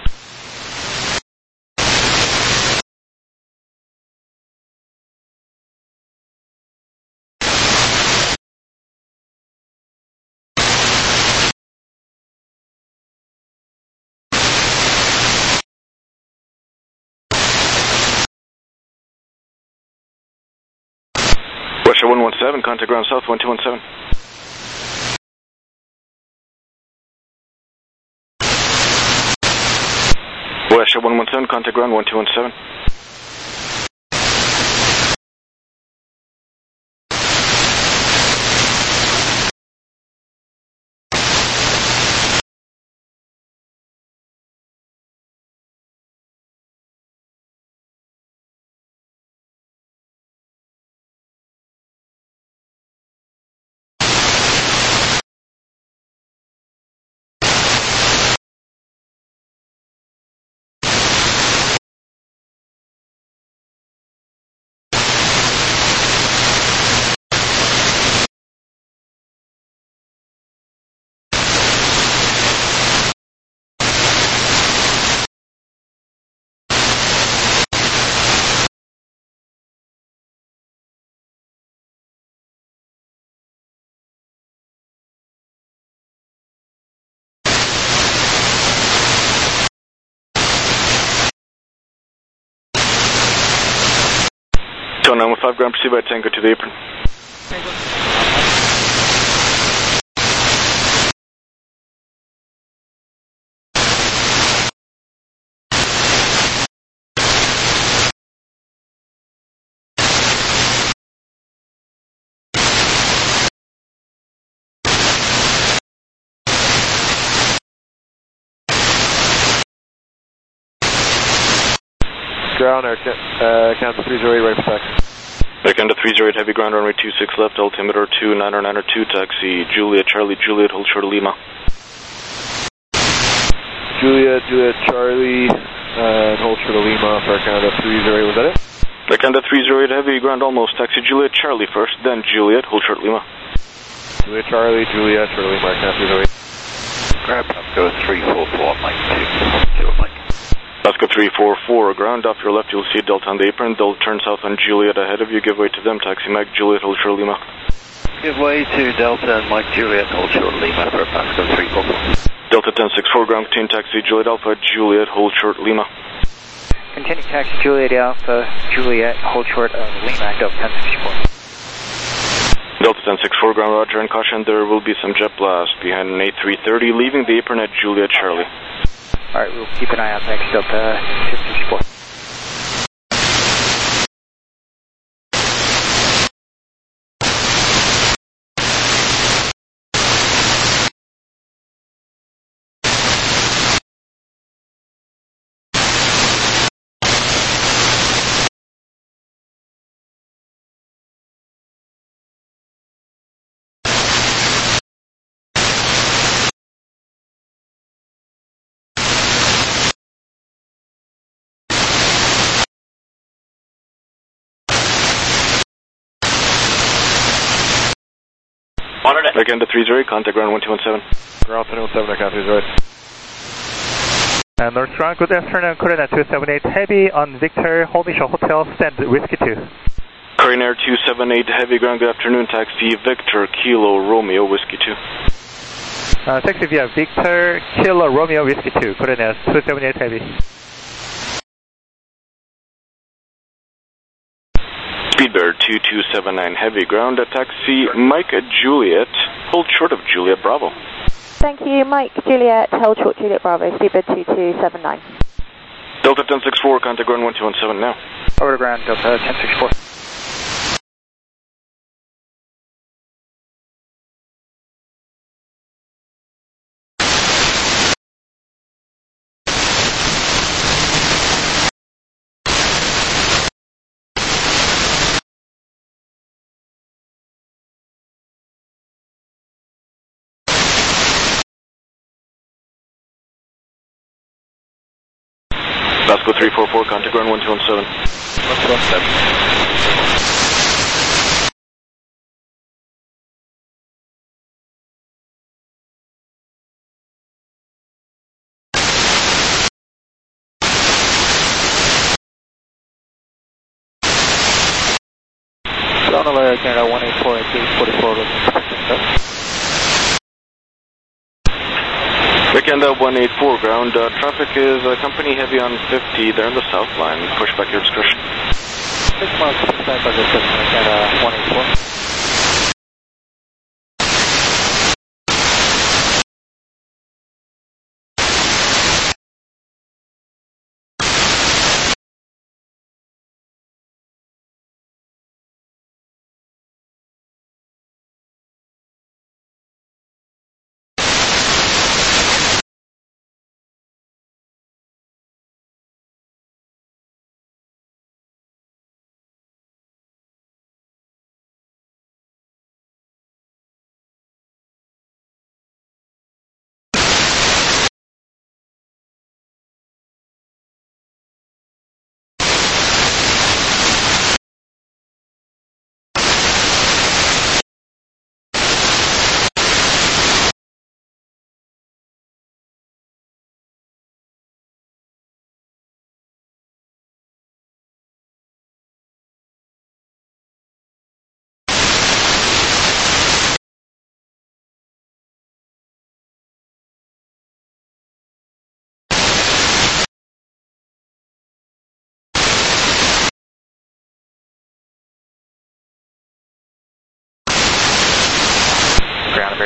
Russia 117, contact ground south 1217. Russia 117, contact ground 1217. 915 ground pursuit by Tango to the apron. Ground, Canada 308, right for taxi. Air Canada 308 heavy ground, runway 26 left, altimeter 2992, taxi Juliet, Charlie, Juliet, hold short of Lima. Juliet, Charlie, and hold short of Lima for Air Canada 308, was that it? Air Canada 308 heavy ground almost, taxi Juliet, Charlie first, then Juliet, hold short of Lima. Juliet, Charlie, Juliet, short of Lima, Air Canada 308. Grab Pasco 344, Mike 2, Mike. Pasco 344, ground off your left, you'll see Delta on the apron. They'll turn south on Juliet ahead of you, give way to them, taxi Mike Juliet, hold short of Lima. Give way to Delta and Mike Juliet, hold short of Lima for Pasco 344. Delta 1064, ground contain taxi Juliet Alpha, Juliet, hold short Lima. Continue taxi Juliet Alpha, Juliet, hold short of Lima, Delta 1064. Delta 1064, ground roger, and caution, there will be some jet blast behind an A330, leaving the apron at Juliet Charlie. Alright, we'll keep an eye out, thanks, Delta 1064. Again to 308, contact ground 1217. Ground 1217, Air Canada 308. North Ground, good afternoon, Korean Air 278 Heavy on Victor, Holding Shore Hotel, stand Whiskey 2. Korean Air 278 Heavy ground, good afternoon, taxi Victor, Kilo, Romeo, Whiskey 2. Taxi via Victor, Kilo, Romeo, Whiskey 2, Korean Air 278 Heavy. Speedbird 2279 Heavy ground, taxi Mike Juliet, hold short of Juliet Bravo. Thank you, Mike Juliet, hold short Juliet Bravo, Speedbird 2279. Delta 1064, contact ground 1217 now. Over to ground, Delta 1064. Pasco 344, contact ground 1217. 117. Sonoma Air Canada 184 at gate 44, Air Canada 184 ground, traffic is company heavy on 50, they're in the south line, push back your discretion. 6 miles, 6 Air Canada 184.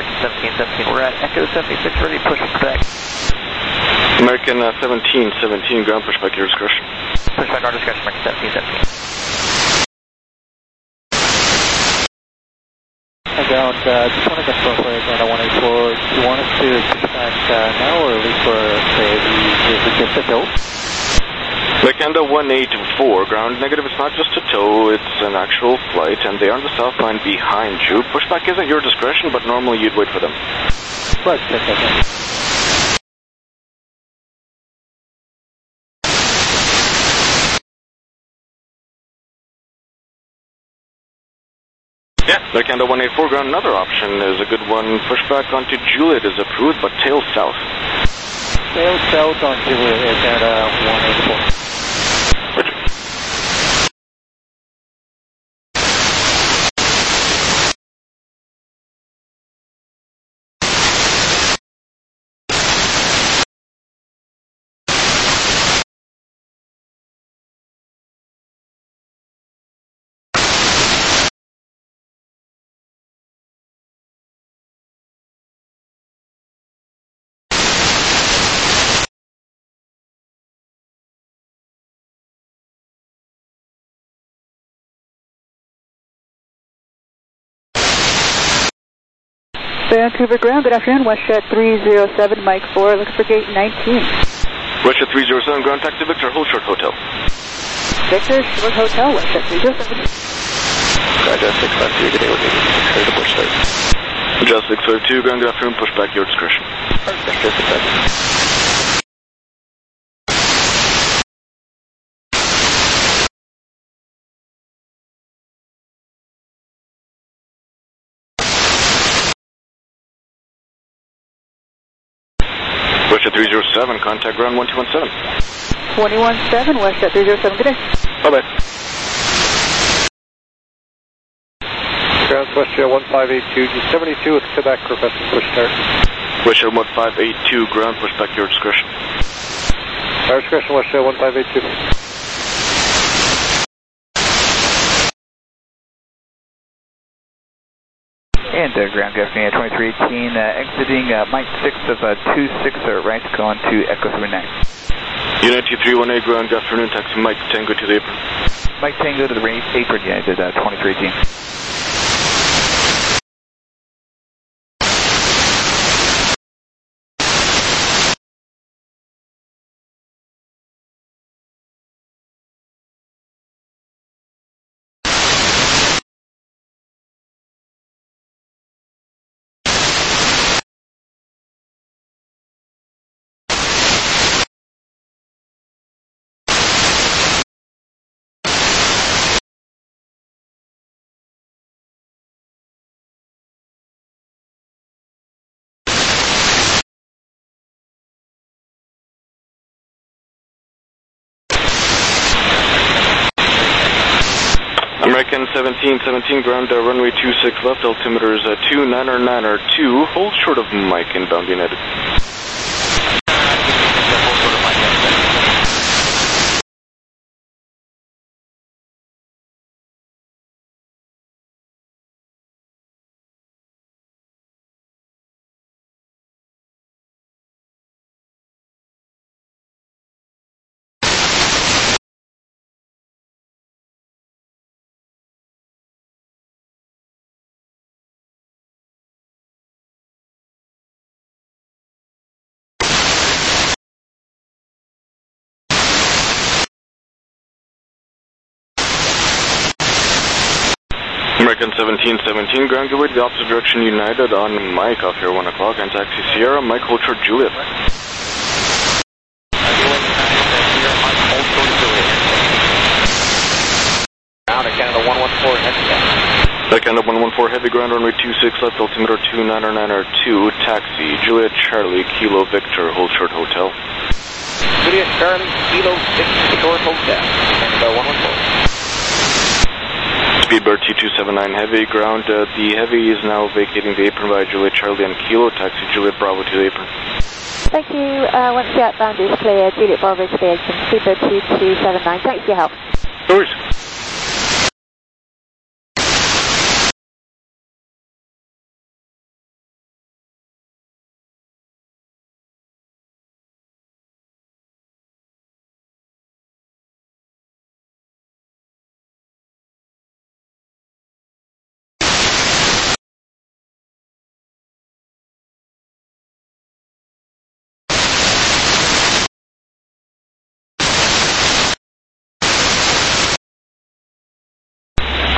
American 1717. We're at Echo 76, ready to push back. American 1717, ground pushback, your discretion. Pushback, our discretion, American 1717. Ground, just want to confirm for Canada 184, do you want us to push back now or leave for, say, just a tow? Canada 184, ground negative, it's not just a tow, it's an actual flight, and they are on the south line behind you. Pushback isn't your discretion, but normally you'd wait for them. Right, okay. Yeah, Canada 184, ground, another option is a good one. Pushback onto Juliet is approved, but tail south. Tail south on Juliet, Canada 184. Vancouver ground, good afternoon, WestJet 307, Mike 4, looking for gate 19. WestJet 307, ground taxi Victor, hold short hotel. Victor, short hotel, WestJet 307. Roger, 652, good day, we're getting to push start. Just 652, ground, good afternoon, push back, your discretion. Perfect, just a second. WestJet 307, contact ground 1217. 217, WestJet 307, good day. Bye-bye. Ground WestJet 1582, G72 with Quebec, requesting push start. WestJet 1582, ground, push back, your discretion. Our discretion, WestJet 1582. And ground, good afternoon, 2318, exiting Mike 6 of 26 right, going to Echo 39. United 318, ground, good afternoon, taxi Mike Tango to the apron. Mike Tango to the apron, United 2318. American 1717, ground, runway 26 left, altimeter is 2992, hold short of Mike, inbound United. American 1717, ground, give way to the opposite direction, United on Mike, off here 1 o'clock, and taxi Sierra, Mike, hold short Juliet. Ground at Canada 114, heavy ground. Canada 114, heavy ground, runway 26 left, altimeter 2992, taxi Juliet Charlie, Kilo Victor, hold short hotel. Juliet Charlie, Kilo Victor, short hotel, Canada 114. Speedbird T279 heavy, ground, the heavy is now vacating the apron by Juliet Charlie and Kilo, taxi Juliet Bravo to the apron. Thank you. Once the outbound is clear, Juliet Bravo to the apron, Speedbird 2279, thanks for your help. No worries.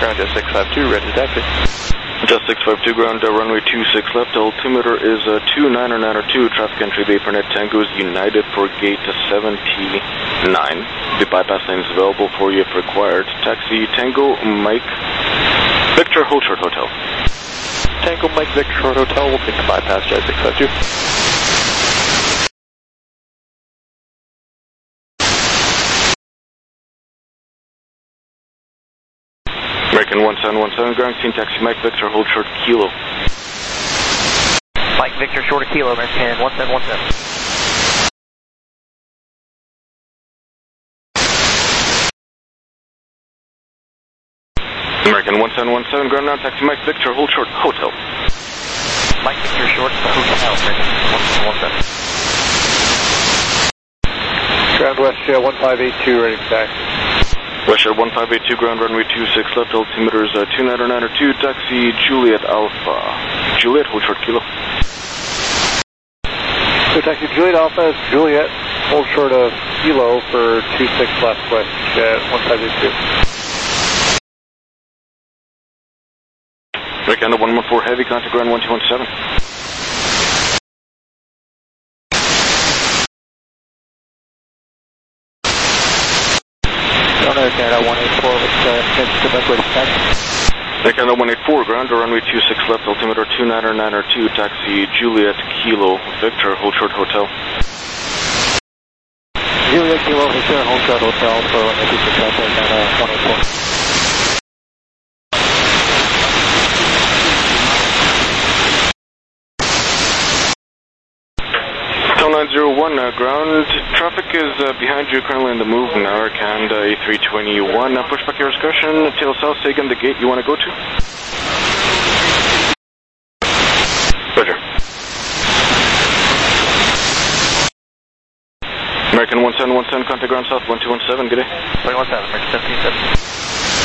Ground Jet 652, ready to taxi. Jet 652 ground, runway 26 left, altimeter is 29902, traffic entry Bay Pernet Tango is United for gate 79. The bypass lane is available for you if required. Taxi Tango Mike Victor Hochard Hotel. Tango Mike Victor Hotel, we'll take the bypass Jet 652. American 1717, ground scene taxi Mike Victor, hold short kilo. Mike Victor, short of kilo, American 1717. American 1717, ground now taxi Mike Victor, hold short hotel. Mike Victor, short hotel, American 1717. Ground West 1582, ready to taxi. Westshore 1582, ground runway 26 left, altimeter is 29902, taxi Juliet Alpha. Juliet, hold short kilo. So taxi Juliet Alpha is Juliet, hold short of kilo for 26 left West 1582. Breakdown 114 heavy, contact ground 1217. Canada 184 with Quebec with taxi. Canada 184, ground to runway 26 left, altimeter 29902, taxi Juliet Kilo Victor, hold short hotel. Juliet Kilo Victor, hold short hotel for runway 26 left, Canada 184. Hotel 901, ground traffic is behind you, currently in the move now, Canada A321. Pushback your discussion, tail south, say again the gate you want to go to. Roger. American 1717, contact ground south 1217, good day. 217, American 1717.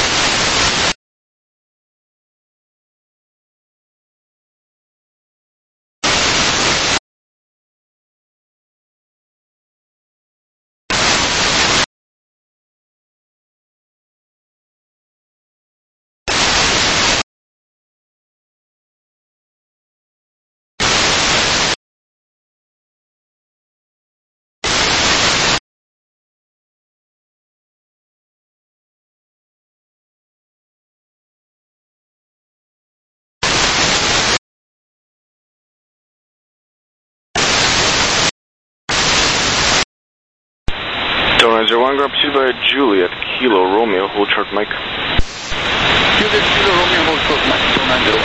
Hotel 901, ground pursued by Juliet Kilo Romeo, hold short Mike. Juliet Kilo Romeo, hold short Mike, Hotel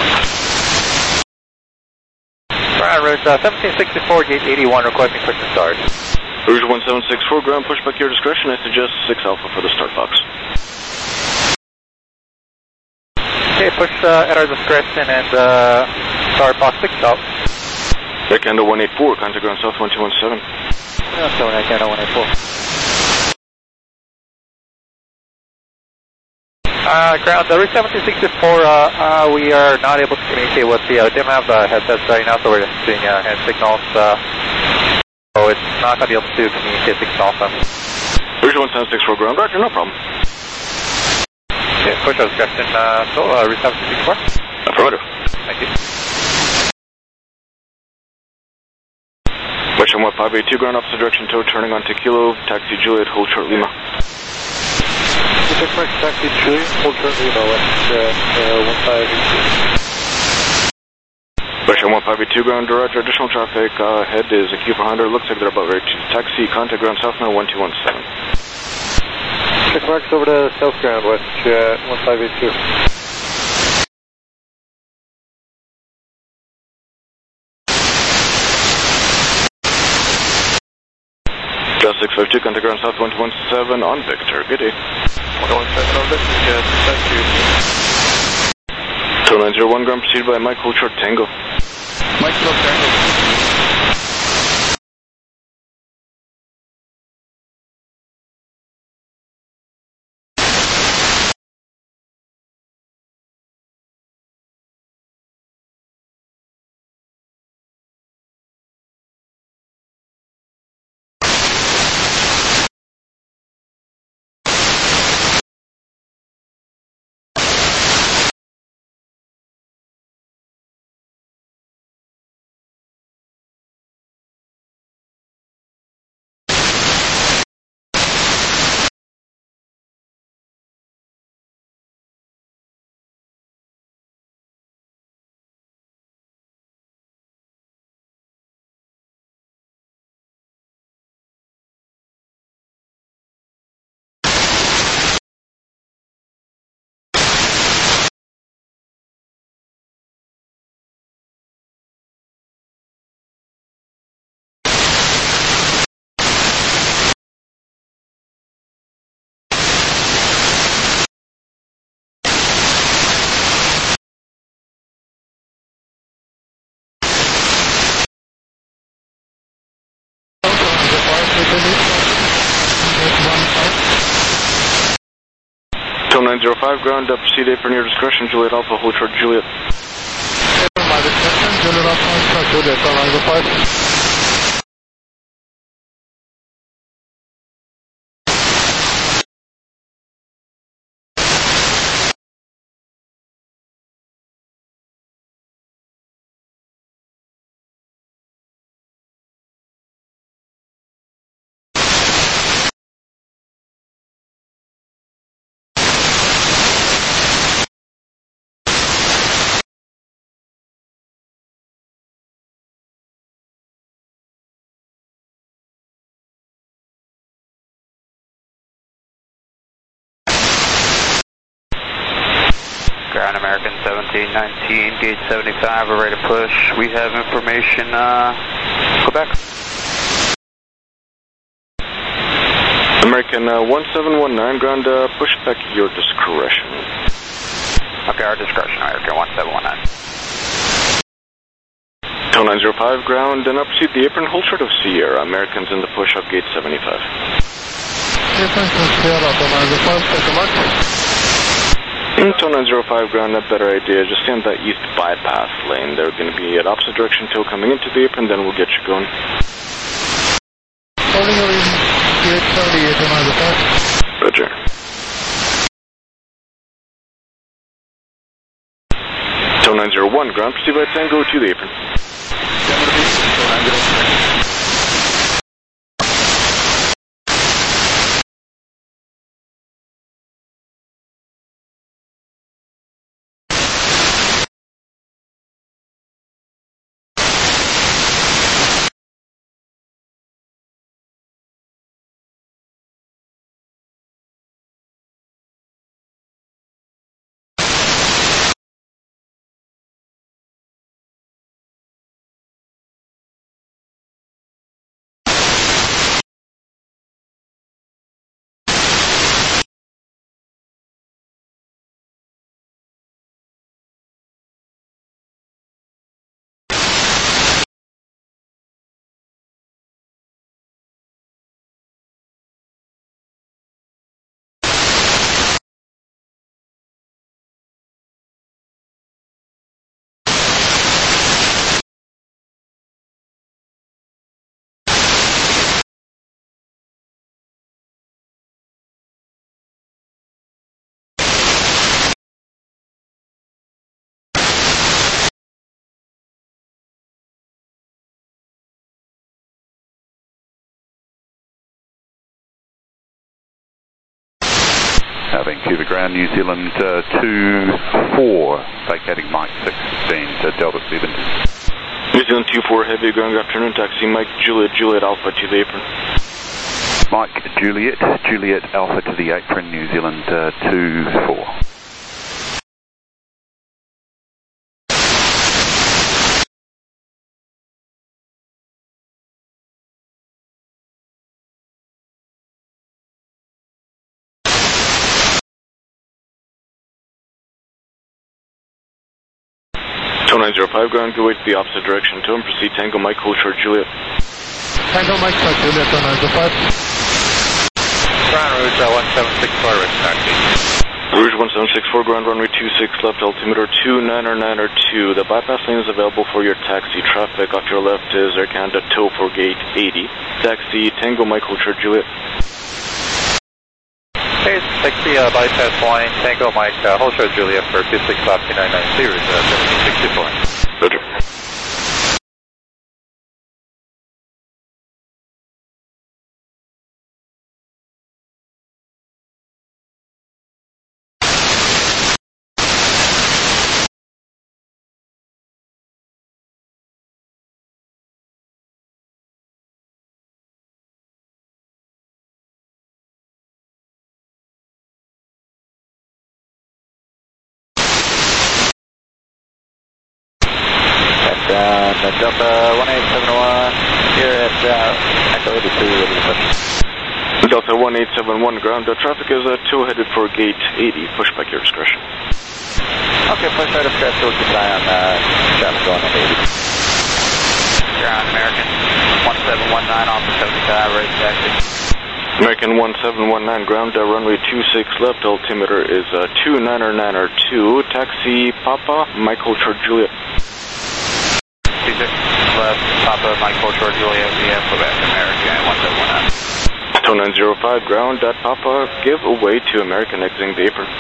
901. Ground route 1764, gate 81, requesting push to start. Rouge 1764, ground pushback your discretion, I suggest 6 Alpha for the start box. Okay, push at our discretion and start box 6 out. Canada 184, contact ground south 1217. So Canada 184. Ground, route 1764, we are not able to communicate with the, didn't have headsets right now, so we're just doing hand signals, so it's not going to be able to communicate 6 Alpha. Rouge 1764, ground, roger, no problem. Okay, push our discretion, route 1764. Affirmative. Thank you. Western 1582, ground opposite direction, tow turning on Kilo, taxi Juliet, hold short Lima. Check mark, taxi Juliet, hold short Lima, West 1582. Western 1582, ground, roger, additional traffic ahead is a Q400, looks like they're about ready to taxi, contact ground south now 1217. Check marks over to south ground, West 1582. Just 652, contact ground south 117 on Victor, good day. 117 on Victor, Jet 652. Hotel 901, ground pursued by Mike, hold short Tango. Mike, short Tango. Till 905, ground up, proceed apron near discretion, Juliet Alpha, hold short Juliet. Apron my discretion, Juliet Alpha, Juliet, 905. Ground American 1719, gauge 75, we're ready to push. We have information, Quebec. American 1719, ground push back your discretion. Okay, our discretion, American 1719. Till 905, ground and up, proceed the apron, hold short of Sierra. Americans in the push up, gate 75. Apron to Sierra, 905, thank you much. Until 905, ground, a better idea. Just stay on that east bypass lane. They're going to be at opposite direction till coming into the apron, then we'll get you going. Holding your gate 78 on either side. Roger. Till 901, ground, proceed by Tango to the apron. Vancouver ground, New Zealand 2-4, vacating Mike 16 to Delta 70. New Zealand 2-4, heavy ground, good afternoon, taxi Mike Juliet, Juliet Alpha to the apron. Mike Juliet, Juliet Alpha to the apron, New Zealand 2-4. Till 905, ground, go away to the opposite direction to him, proceed Tango Mike, hold short Juliet. Tango Mike, Juliet, 905. Ground Rouge 1764, Rich taxi. Rouge 1764, ground runway 26 left, altimeter 299er2. The bypass lane is available for your taxi. Traffic off your left is Air Canada tow for gate 80. Taxi Tango Mike, hold short Juliet. Okay, taxi bypass line, Tango Mike, hold short Juliet for 26 left 2990, Rouge 1764. Roger. Delta 1871, here at Echo 82, ready to push. Delta 1871, ground, traffic is tow headed for gate 80, push back your discretion. Okay, push right up scratch, we'll keep an eye on traffic going on 80. Ground American 1719 off the 75, ready to taxi. American 1719 ground, runway 26 left, altimeter is 2992, taxi Papa, Mike Hotel Juliet. 26 left, Papa, Mike Hotel Juliet, via Quebec, American 1719. 2905 ground, Papa, give away to American exiting the apron.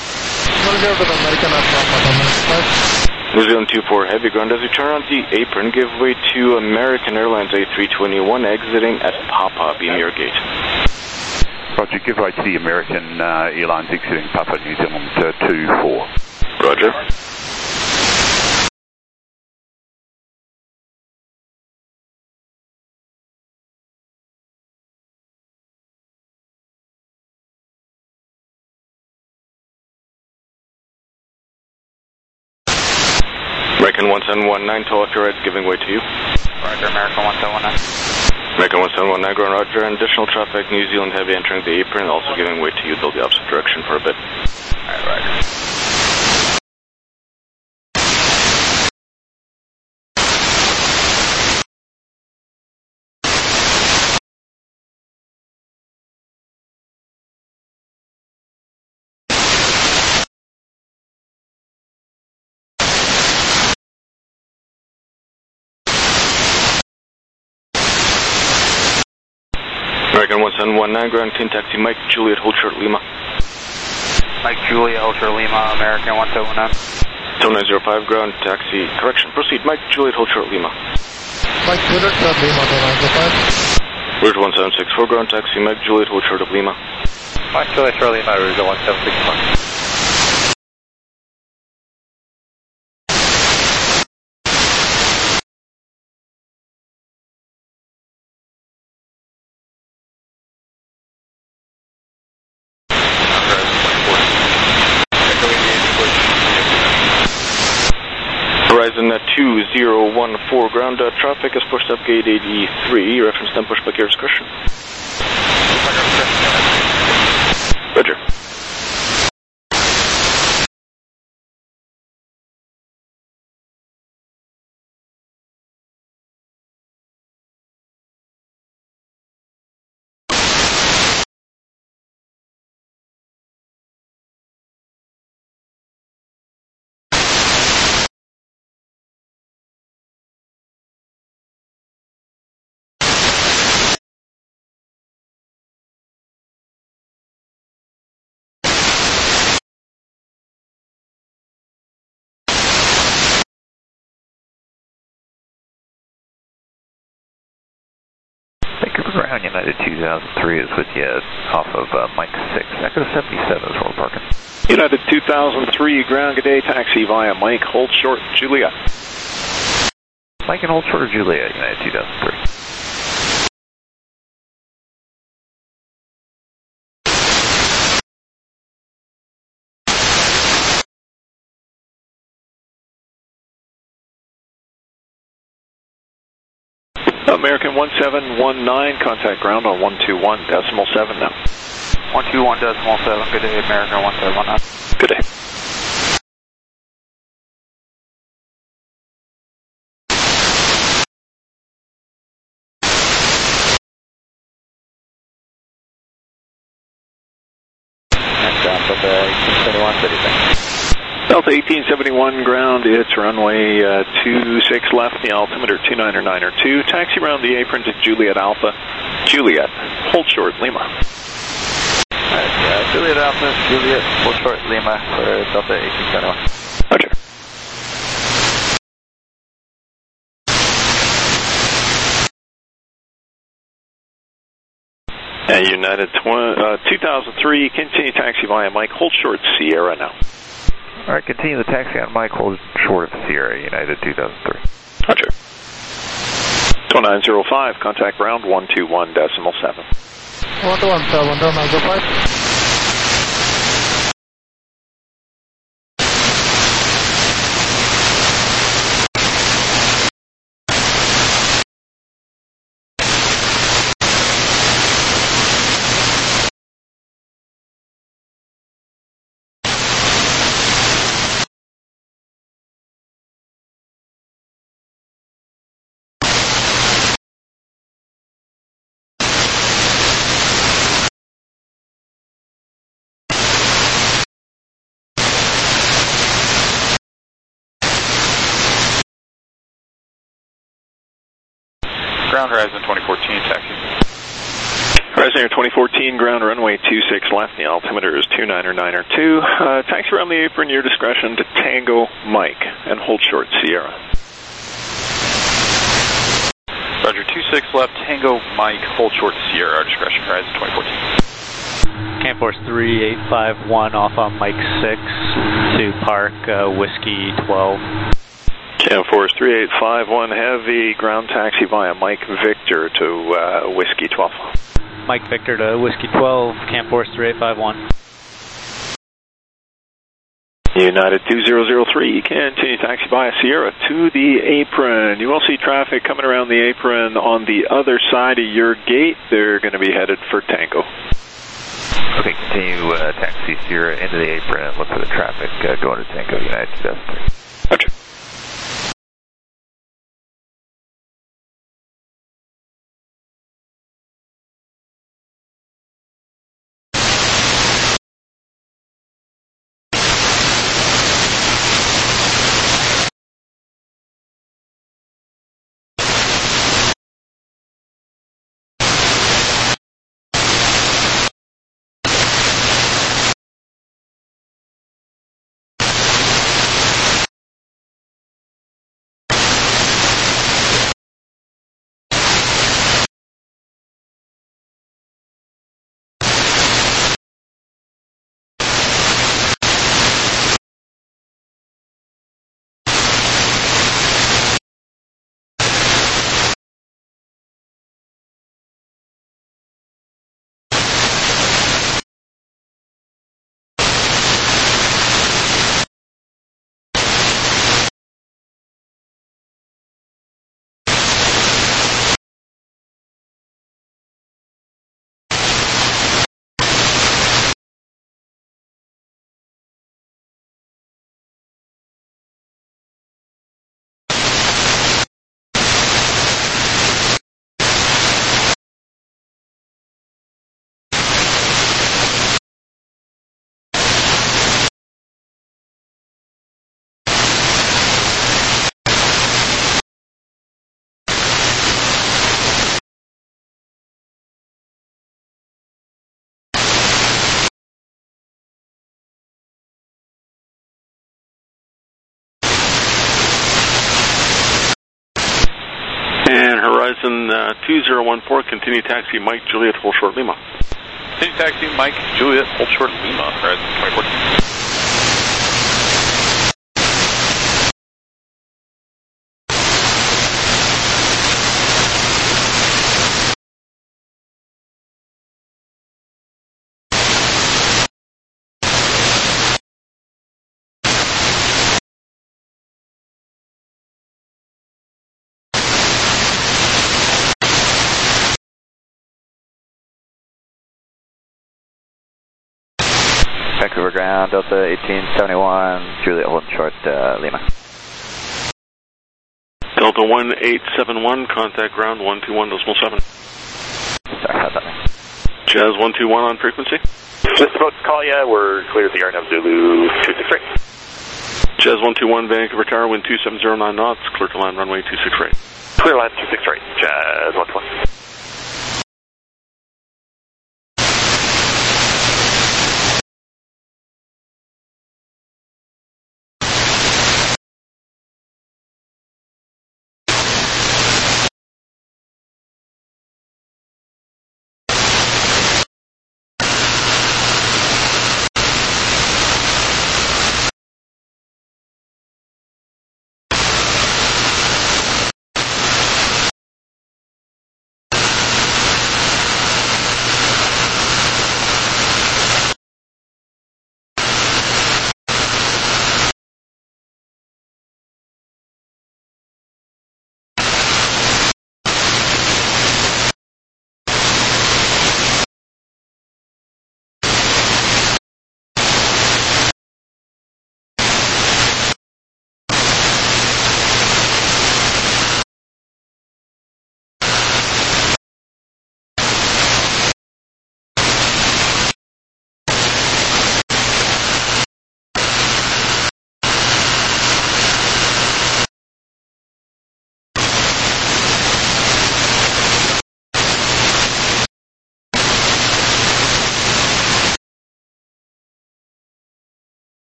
New Zealand 24 heavy ground, as you turn on the apron, give way to American Airlines A321 exiting at Papa, be near gate. Roger, give way to the American Airlines exiting Papa, New Zealand 24. Roger. American 1719, tell off your heads, giving way to you. Roger, American 1719. American 1719, ground roger, additional traffic, New Zealand heavy entering the apron, also giving way to you, though the opposite direction for a bit. Alright, roger. American 1719, ground team taxi Mike Juliet, hold short Lima. Mike Juliet, Ultra Lima, American 1719. 2905 ground taxi, correction, proceed, Mike Juliet, hold short Lima. Mike Juliet, Lima, 2905. Route 1764 ground taxi Mike Juliet, hold short of Lima. Mike Juliet, Lima, Route 1764. Horizon 2014 ground, traffic is pushed up gate 83, reference then push back your discretion. Roger. Ground United 2003 is with you off of Mike 6, Echo 77 is where we're parking. United 2003, ground, good day, taxi via Mike, hold short, Juliet. Mike and hold short, Juliet, United 2003. American 1719, contact ground on 121.7 now. 121.7, good day, American 1719. Good day. And Delta 1871, what do you think? Delta 1871 ground, it's runway 26 left, the altimeter 2992. Taxi around the apron to Juliet Alpha. Juliet, hold short, Lima. Alright, Juliet Alpha, Juliet, hold short, Lima for Delta 1871. Roger. And United 2003, continue taxi via Mike, hold short, Sierra now. Alright, continue the taxi on Mike, hold short of Sierra, United 2003. Roger. 2905, contact ground 121.7. 117, 905. Ground Horizon 2014, taxi. Horizon Air 2014, ground runway 26 left, the altimeter is 29902. Taxi around the apron, your discretion to Tango Mike, and hold short Sierra. Roger, 26 left, Tango Mike, hold short Sierra, our discretion, Horizon 2014. Camforce 3851 off on Mike 6 to park Whiskey 12. Camforce 3851 Heavy, ground taxi via Mike Victor to Whiskey 12. Mike Victor to Whiskey 12, Camforce 3851. United 2003, continue taxi via Sierra to the apron. You will see traffic coming around the apron on the other side of your gate. They're going to be headed for Tango. Okay, continue taxi Sierra into the apron and look for the traffic going to Tango, United 2003. Roger. And Horizon 2014, continue taxi Mike Juliet, hold short Lima. Continue taxi Mike Juliet, hold short Lima, Horizon 2014. Vancouver ground, Delta 1871, Juliet holding short Lima. Delta 1871, contact ground 121.7. Sorry, how's that? Jazz 121 on frequency. Just about to call you, we're clear to the RNAV Zulu 263. Jazz 121, Vancouver Tower, wind 2709 knots, clear to land runway 263. Clear line 263, Jazz 121.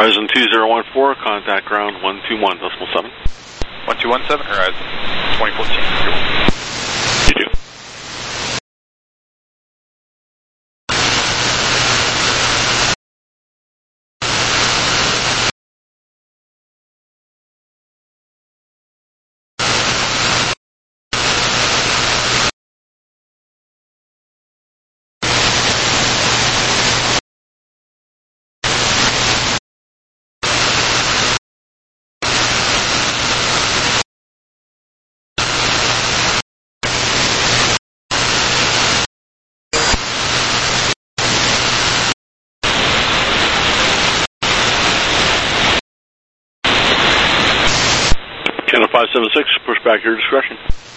Horizon 2014, contact ground 121.7. 1217, Horizon 2014. You too. Channel 576, push back your discretion.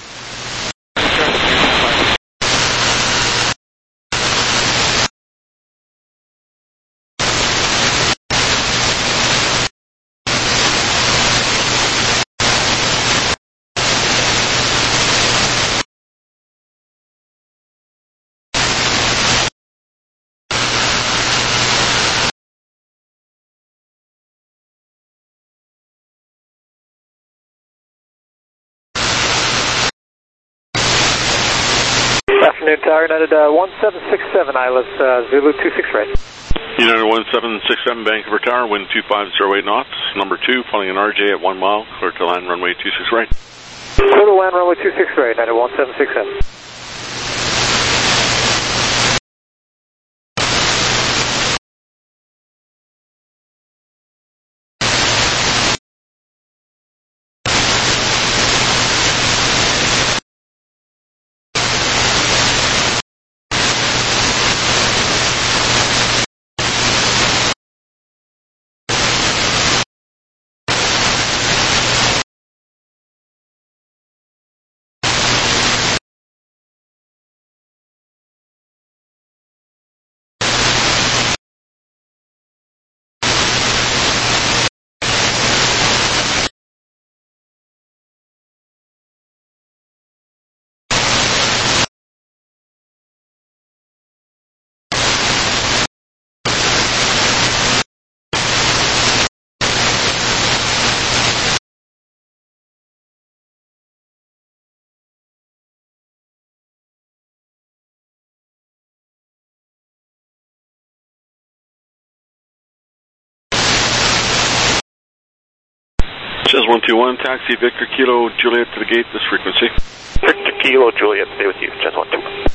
Afternoon, Tower United 1767, ILS Zulu 26 right. United 1767, Vancouver Tower, wind 2508 knots. Number 2, following an RJ at 1 mile, clear to land runway 26 right. Clear to land runway 26 right, United 1767. Says 121, taxi Victor Kilo Juliet to the gate, this frequency. Victor Kilo Juliet, stay with you, Jazz 121.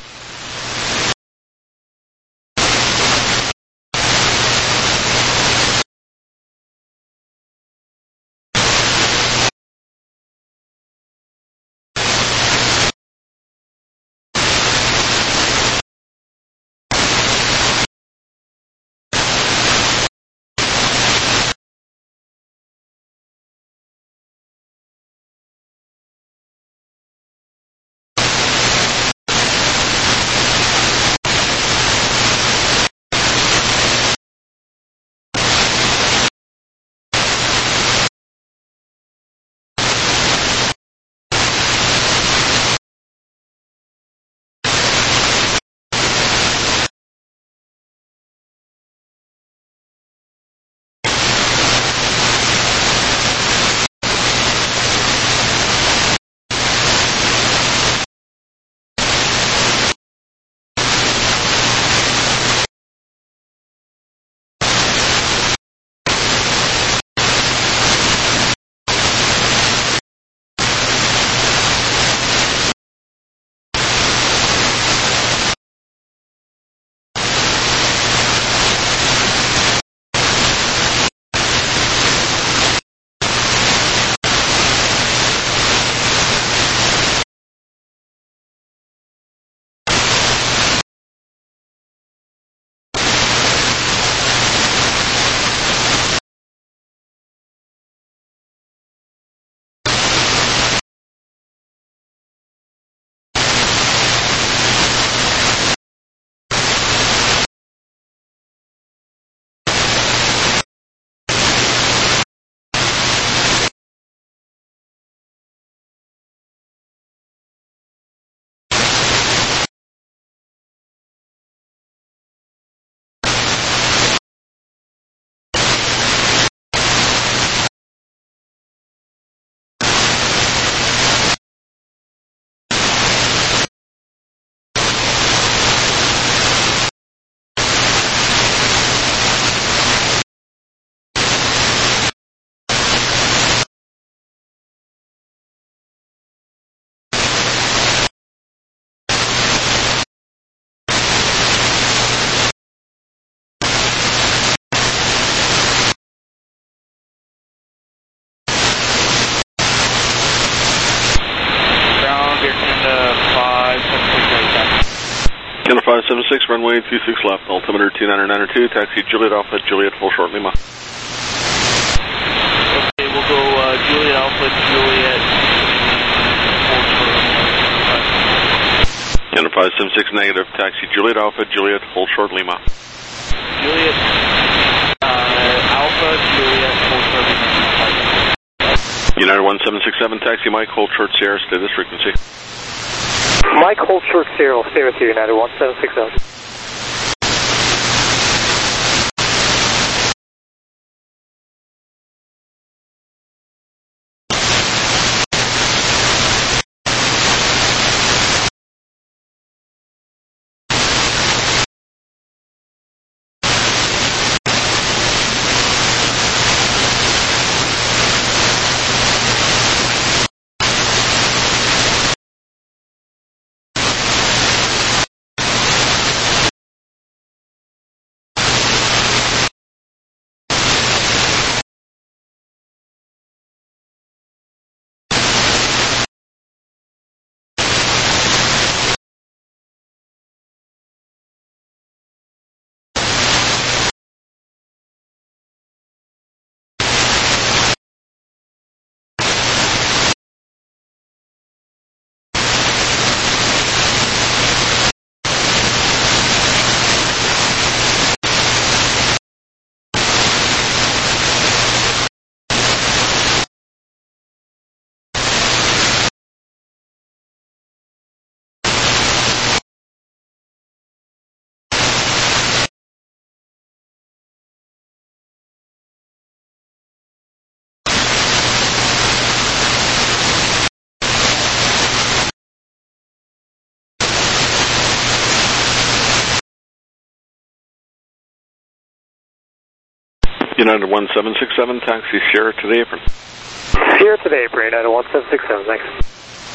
Canada 576, runway 26 left, altimeter 29902, taxi Juliet Alpha, Juliet, full short Lima. Okay, we'll go Juliet Alpha, Juliet, Canada 576, negative, taxi Juliet Alpha, Juliet, full short Lima. Juliet Alpha, Juliet, full short Lima. United 1767, taxi Mike, hold short Sierra, stay this frequency. Mike, hold short Sierra, stay with you, United 1767. United 1767, taxi Sierra to the apron. Sierra to the apron, United 1767, thanks.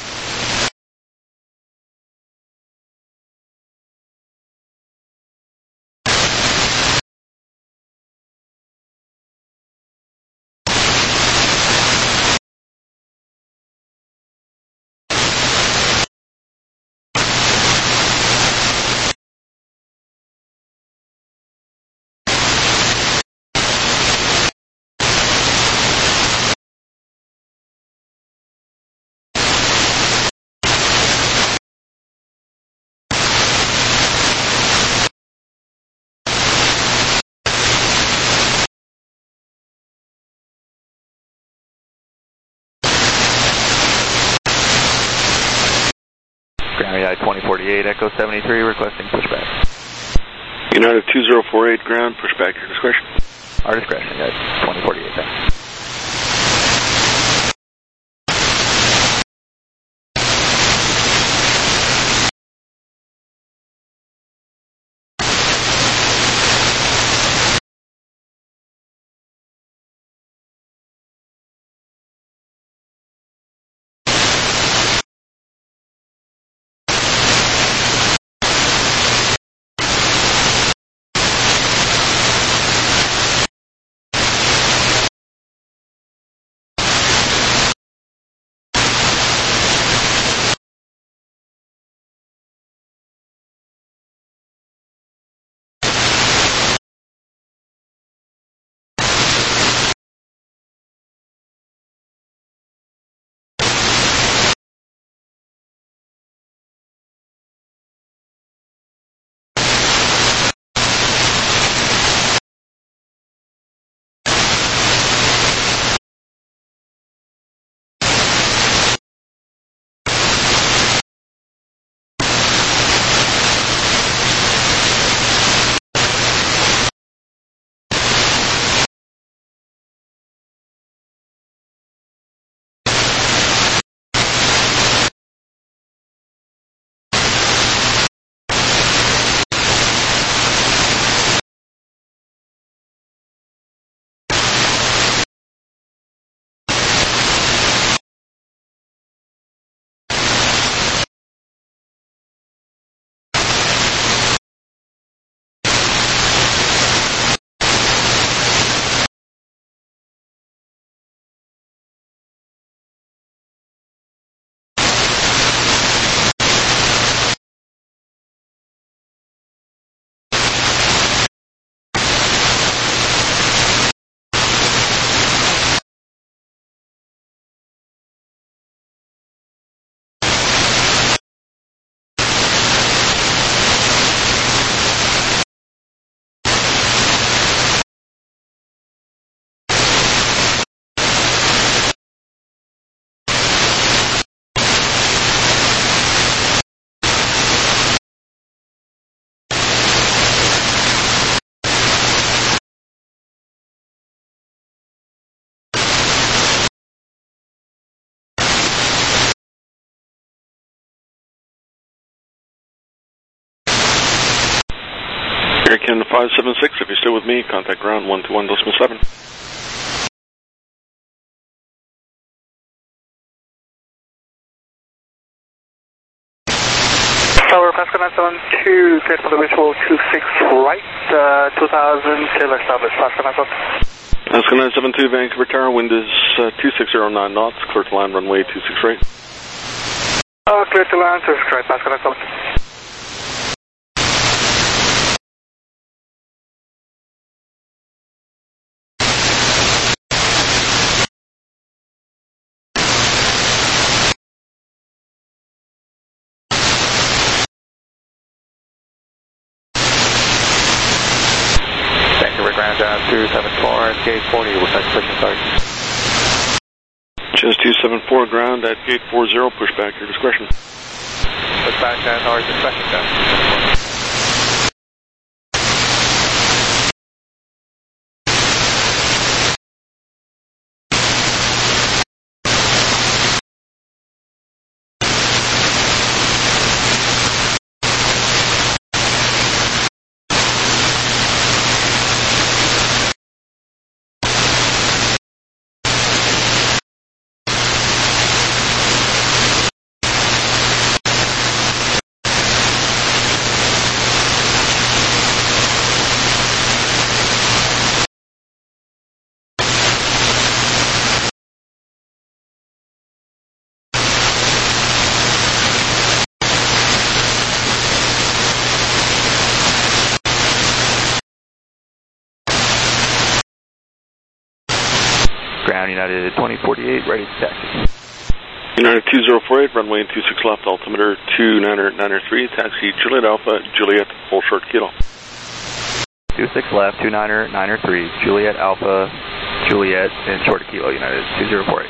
Ground 2048, Echo 73, requesting pushback. United 2048, ground, pushback, your discretion. Our discretion, guys, 2048, thanks. Canada 576, if you're still with me, contact ground 121.7. Tower Pascal 972, cleared for the visual 26 right, 2000, Taylor established, Pascal 972. Pascal 972, Vancouver Tower, wind is 2609 knots, clear to land runway 26 right. Clear to land, 26 right, Pascal 972. Ground down 274 at gate 40, we'll take pushing start. Chess 274, ground at gate 40, push back your discretion. Push back down, or discretion down. Ground United 2048, ready to taxi. United 2048, runway 26 left, altimeter 29993, taxi Juliet Alpha, Juliet, full short kilo. 26 left, 29993, Juliet Alpha, Juliet, and short kilo, United 2048.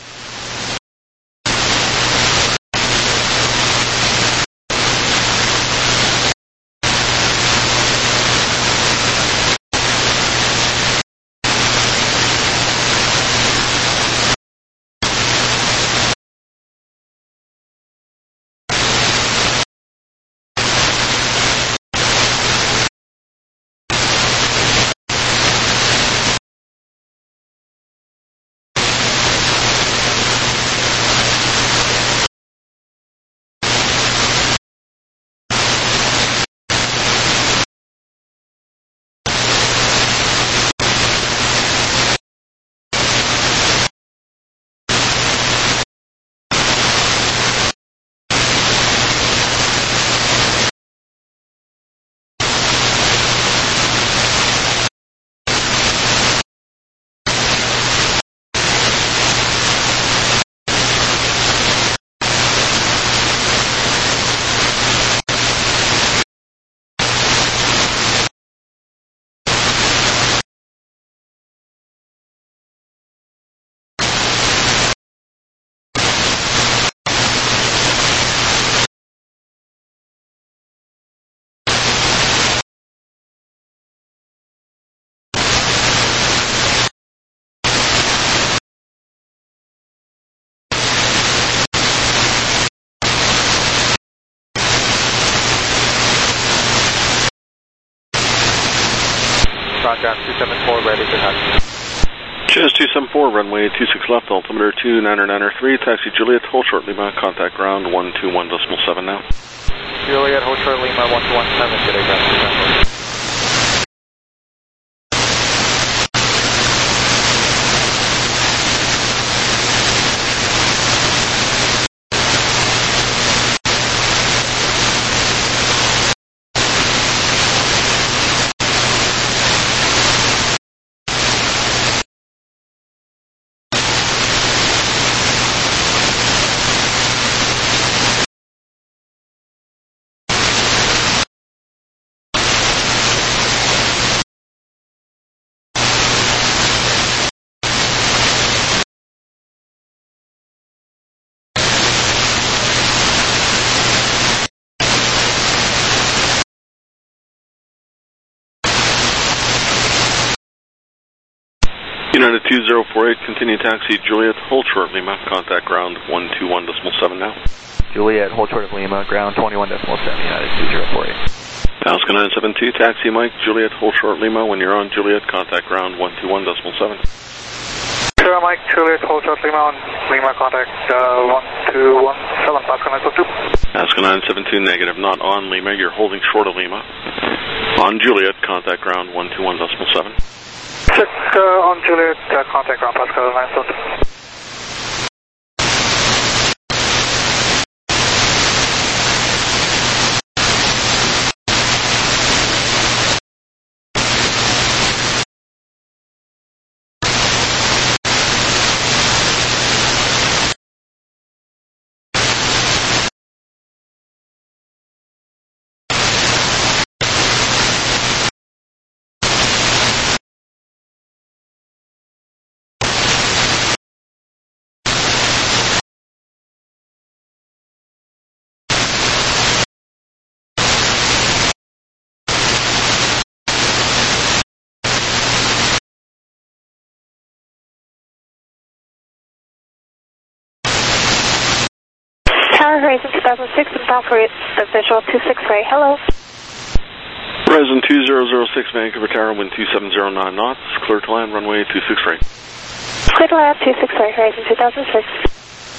Ground 274, ready to taxi. Chess 274, runway 26 left, altimeter 29993, taxi Juliet, hold short Lima, contact ground 121.7 now. Juliet, hold short Lima, 1217, today ground 274. United 2048, continue taxi Juliet, hold short Lima, contact ground 121.7 now. Juliet, hold short of Lima, ground 21.7, United 2048. Alaska 972, taxi Mike, Juliet, hold short Lima. When you're on Juliet, contact ground 121.7. Sure, Mike, Juliet, hold short Lima on Lima, contact 1217, Pascal 972. Alaska 972, negative, not on Lima, you're holding short of Lima. On Juliet, contact ground 121.7. Check on Juliet, contact ground Pascal 972. Tower Horizon 2006 and Valkyrie visual 26 right. Hello. Horizon 2006 Vancouver Tower, wind 2709 knots, clear to land, runway 26 right. Clear to land 26 right, Horizon 2006.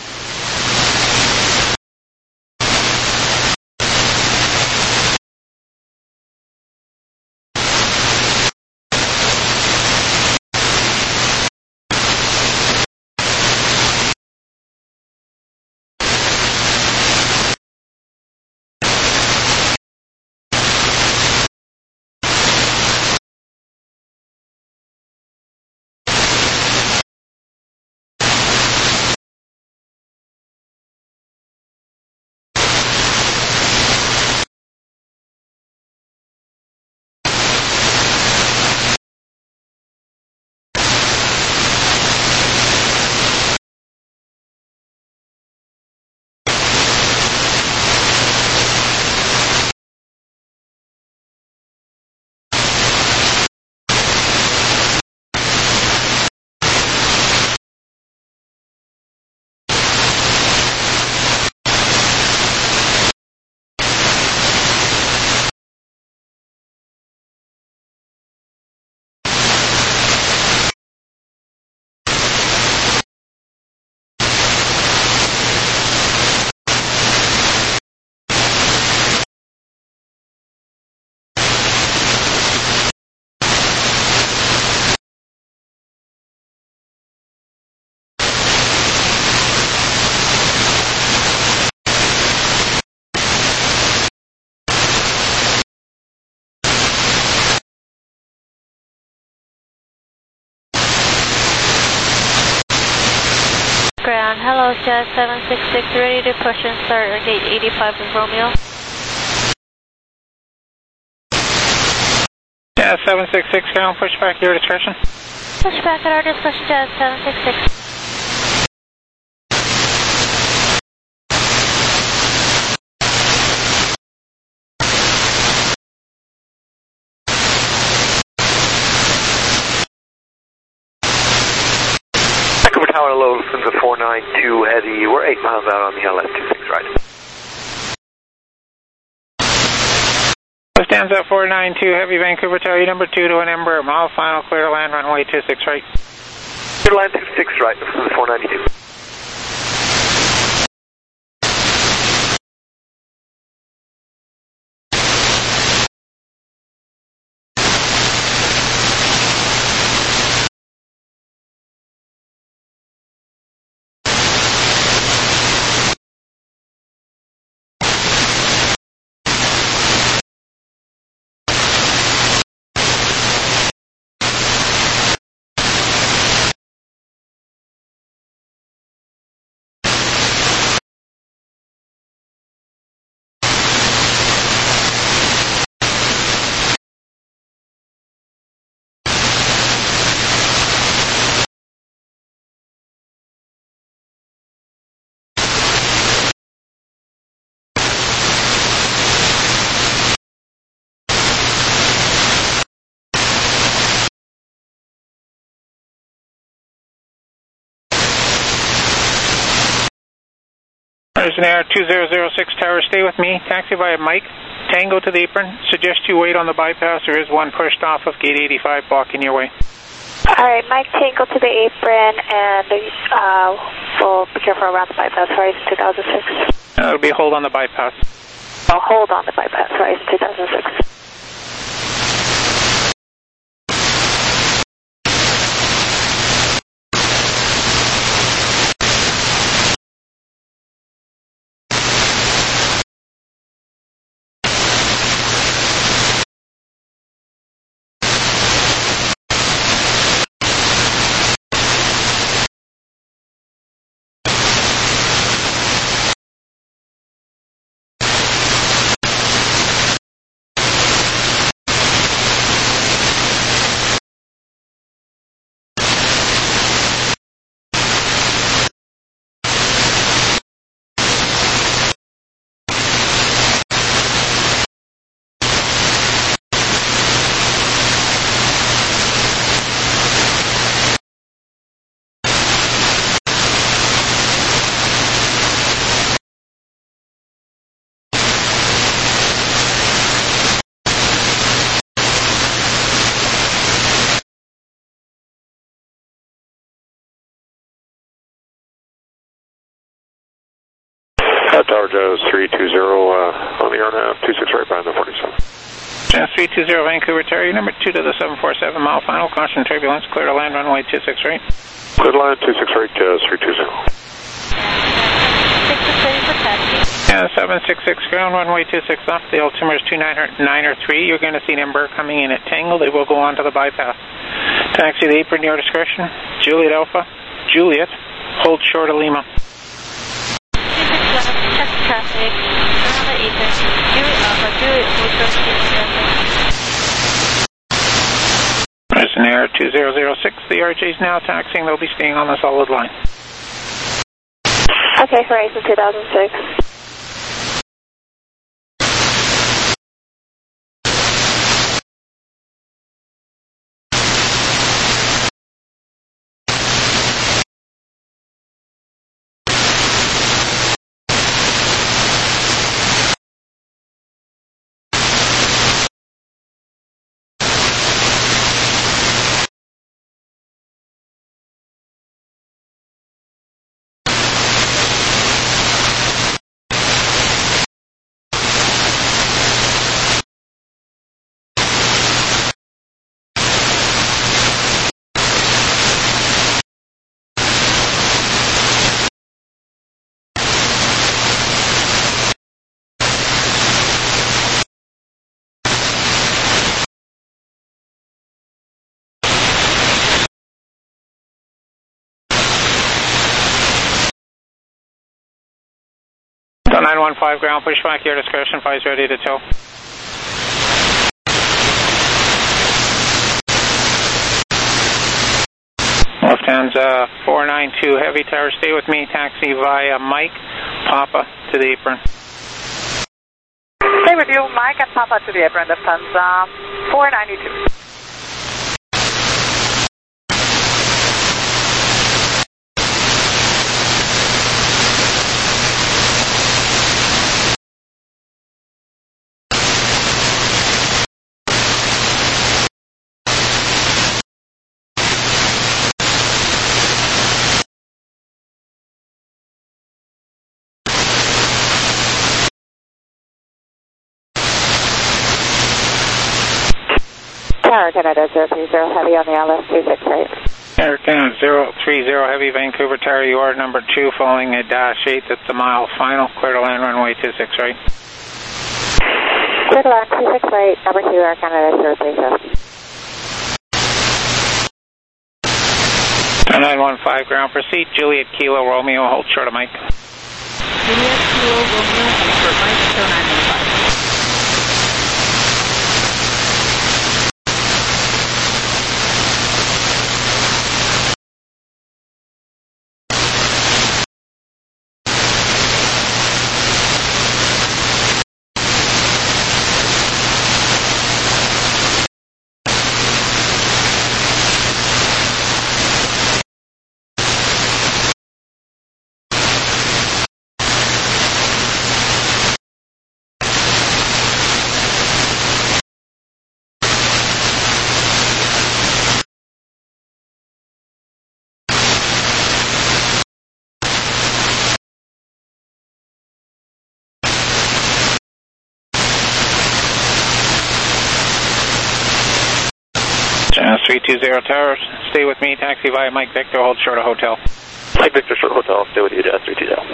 Ground, hello, Jet 766, ready to push and start at gate 85 with Romeo. Jet 766, ground, push back your discretion. Push back at our discretion, Jet 766. Tower low, Lufthansa 492 heavy, we're 8 miles out on the LS 26 right. Lufthansa 492 heavy, Vancouver Tower, number 2 to an Ember, mile final, clear to land, runway 26 right. Clear to land 26 right, Lufthansa 492. Horizon Air 2006 Tower, stay with me. Taxi via Mike, Tango to the apron. Suggest you wait on the bypass. There is one pushed off of gate 85 blocking your way. Alright, Mike, Tango to the apron, and we'll be careful around the bypass, Horizon 2006. It'll be hold on the bypass. Oh, hold on the bypass, Horizon 2006. Tower Jazz 320 on the RNAV 26 right behind the 47. Jazz 320 Vancouver Terry, number 2 to the 747 mile final, caution turbulence, clear to land runway 26 right. Clear to land 26 right, Jazz 320. Yeah, 766 ground, runway 26 left, the altimeter is 293. You're going to see an Embraer coming in at Tango, they will go on to the bypass. Taxi the apron, your discretion. Juliet Alpha, Juliet, hold short of Lima. Check traffic, around the apron, Juliet Alpha, Juliet, hold short of traffic. Horizon Air 2006, the RJ is now taxiing, they'll be staying on the solid line. Okay, Horizon 2006. So 915 ground, push back your discretion, flies ready to tow. Lufthansa 492 Heavy Tower, stay with me, taxi via Mike, Papa to the apron. Stay with you, Mike and Papa to the apron, Lufthansa 492. Tower Canada 030 Heavy on the LS 26 right. Air Canada 030 Heavy Vancouver Tower, you are number 2 following a dash 8, that's the mile final, clear to land runway 26 right. Clear to land 26 right, number 2 Air Canada 030. 915 ground, proceed, Juliet Kilo Romeo, hold short of Mike. Juliet Kilo Romeo, hold short Mike, so 915. 320 Towers, stay with me, taxi via Mike Victor, hold short of hotel. Mike Victor, short hotel, stay with you, Jazz 320.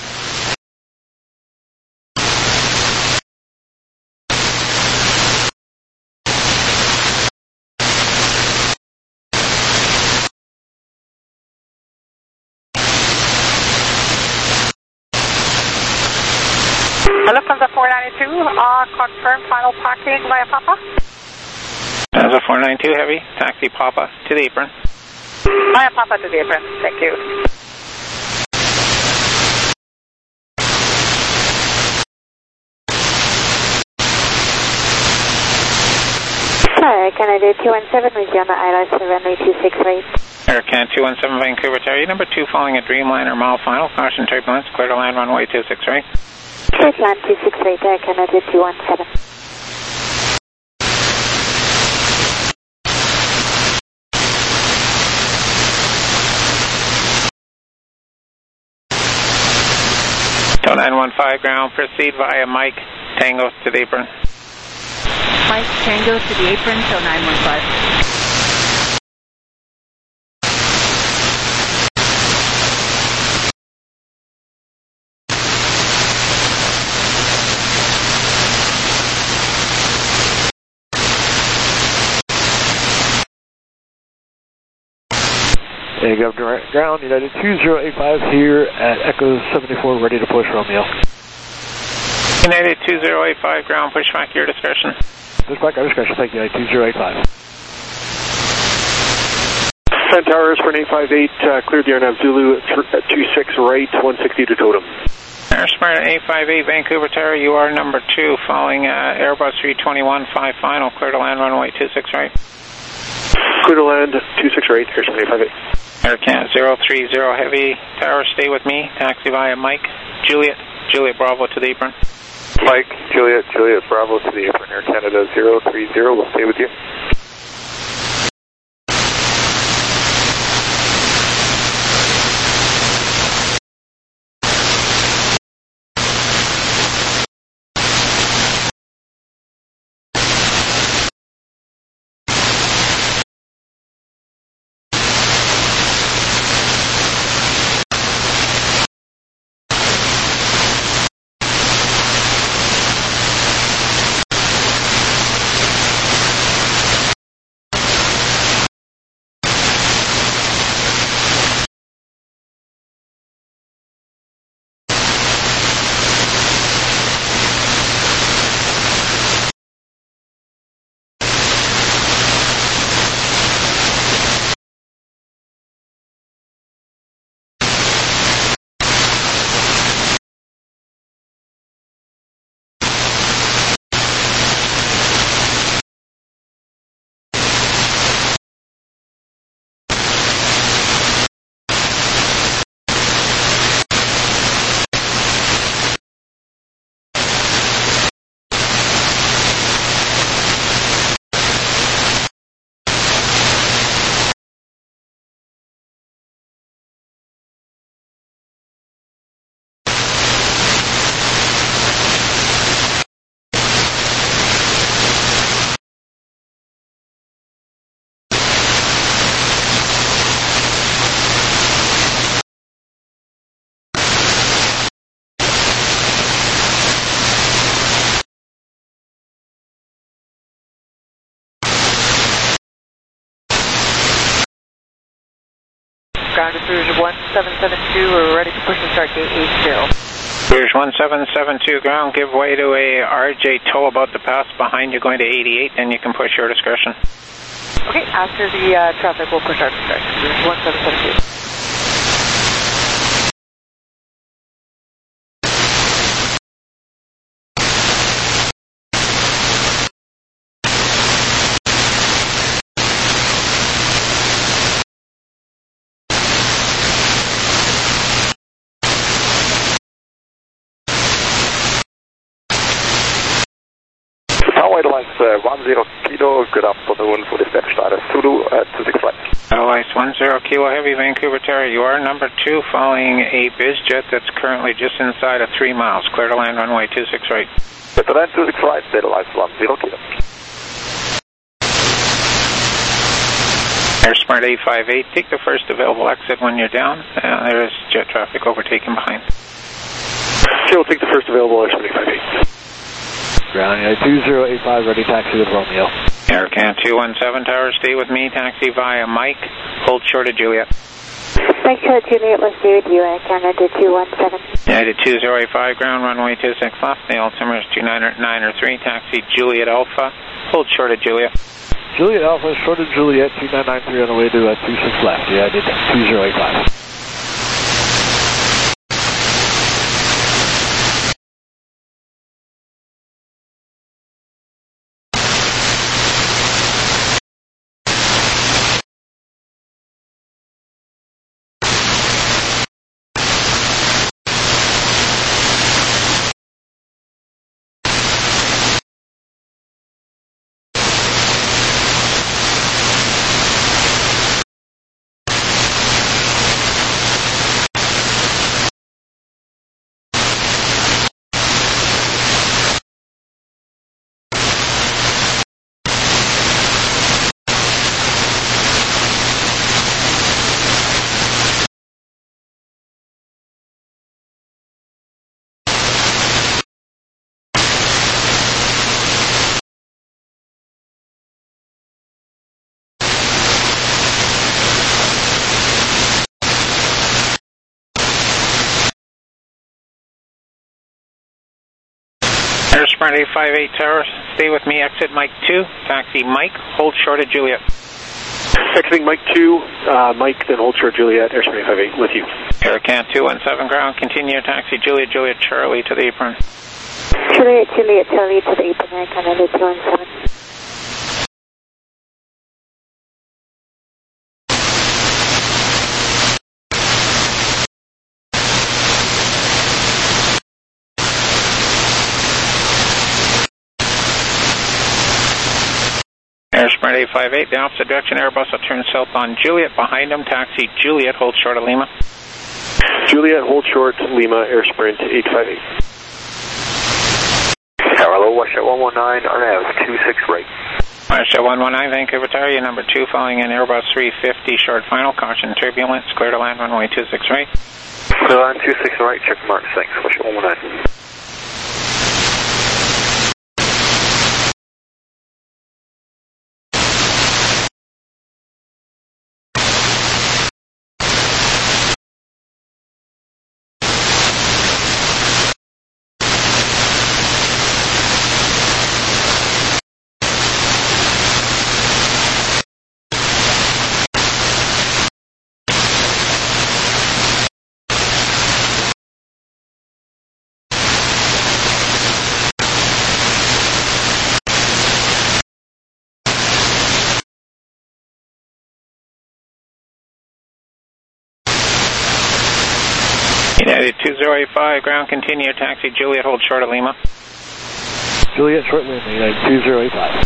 Hello, from the 492, confirm final parking via Papa. That's a 492 Heavy, taxi Papa to the apron. Via Papa to the apron, thank you. Sorry, Canada 217 with you on the ILS runway 268. Air Canada 217 Vancouver, Terry, number 2 following a Dreamliner mile final, caution turbulence, clear to land runway 268. Straight land 268, Air Canada 217. Tow 915 ground, proceed via Mike Tango to the apron. Mike Tango to the apron, tow 915. Hey, Governor Ground, United 2085 here at Echo 74, ready to push Romeo. United 2085 ground, push back your discretion. Push back our discretion, thank you, United 2085. Sun Towers for an 858, cleared the RNAV Zulu at 26 right, 160 to totem. Air Smart 858 Vancouver Tower, you are number 2, following Airbus 321, 5 final, clear to land runway 26 right. Clear to land 26 right, Air Smart 858. Air Canada 030 Heavy, Tower, stay with me, taxi via Mike, Juliet Bravo to the apron. Mike, Juliet Bravo to the apron, Air Canada 030, we'll stay with you. Ground to Rouge 1772, we're ready to push and start gate 80. Rouge 1772 ground, give way to a RJ tow about to pass behind you going to 88, and you can push your discretion. Okay, after the traffic, we'll push our discretion. Rouge 1772. Airlines 10 Kilo, good afternoon for the Stepsteider Zulu at 26 flight. Airlines 10 Kilo Heavy Vancouver Tower, you are number 2 following a BizJet that's currently just inside of 3 miles. Clear to land runway 26 right. Clear to land 26 right, Airlines 10 Kilo. Air Smart 858, take the first available exit when you're down. There is jet traffic overtaking behind. Sure, we'll take the first available Air Smart 858. Ground United 2085, ready taxi with Romeo. Aircan 217 Tower, stay with me, taxi via Mike, hold short of Juliet. Mike short Juliet, we'll stay with you, Air Canada 217. United 2085, ground runway 26 left, the altimeter is 293, taxi Juliet Alpha, hold short of Juliet. Juliet Alpha, short of Juliet, 2993 on the way to 26 left, United 2085. Air Smart 858 Tower, stay with me, exit Mike 2, taxi Mike, hold short of Juliet. Exiting Mike 2, Mike, then hold short Juliet, Air Smart 858 with you. Aircan 217 ground, continue taxi Juliet, Juliet Charlie to the apron. Juliet, Juliet Charlie to the apron, Air Canada 217. Air Smart 858, the opposite direction, Airbus will turn south on Juliet, behind them, taxi Juliet, hold short of Lima. Juliet, hold short, Lima, Air Sprint 858. Hello, Washington 119, RNAV 26 right. Washington 119, Vancouver Tower, you number 2, following in Airbus 350, short final, caution turbulence, clear to land runway 26 right. Clear to land 26 right, check mark, thanks, Washington 119. United 2085, ground continue, taxi Juliet, hold short of Lima. Juliet, short Lima, United 2085.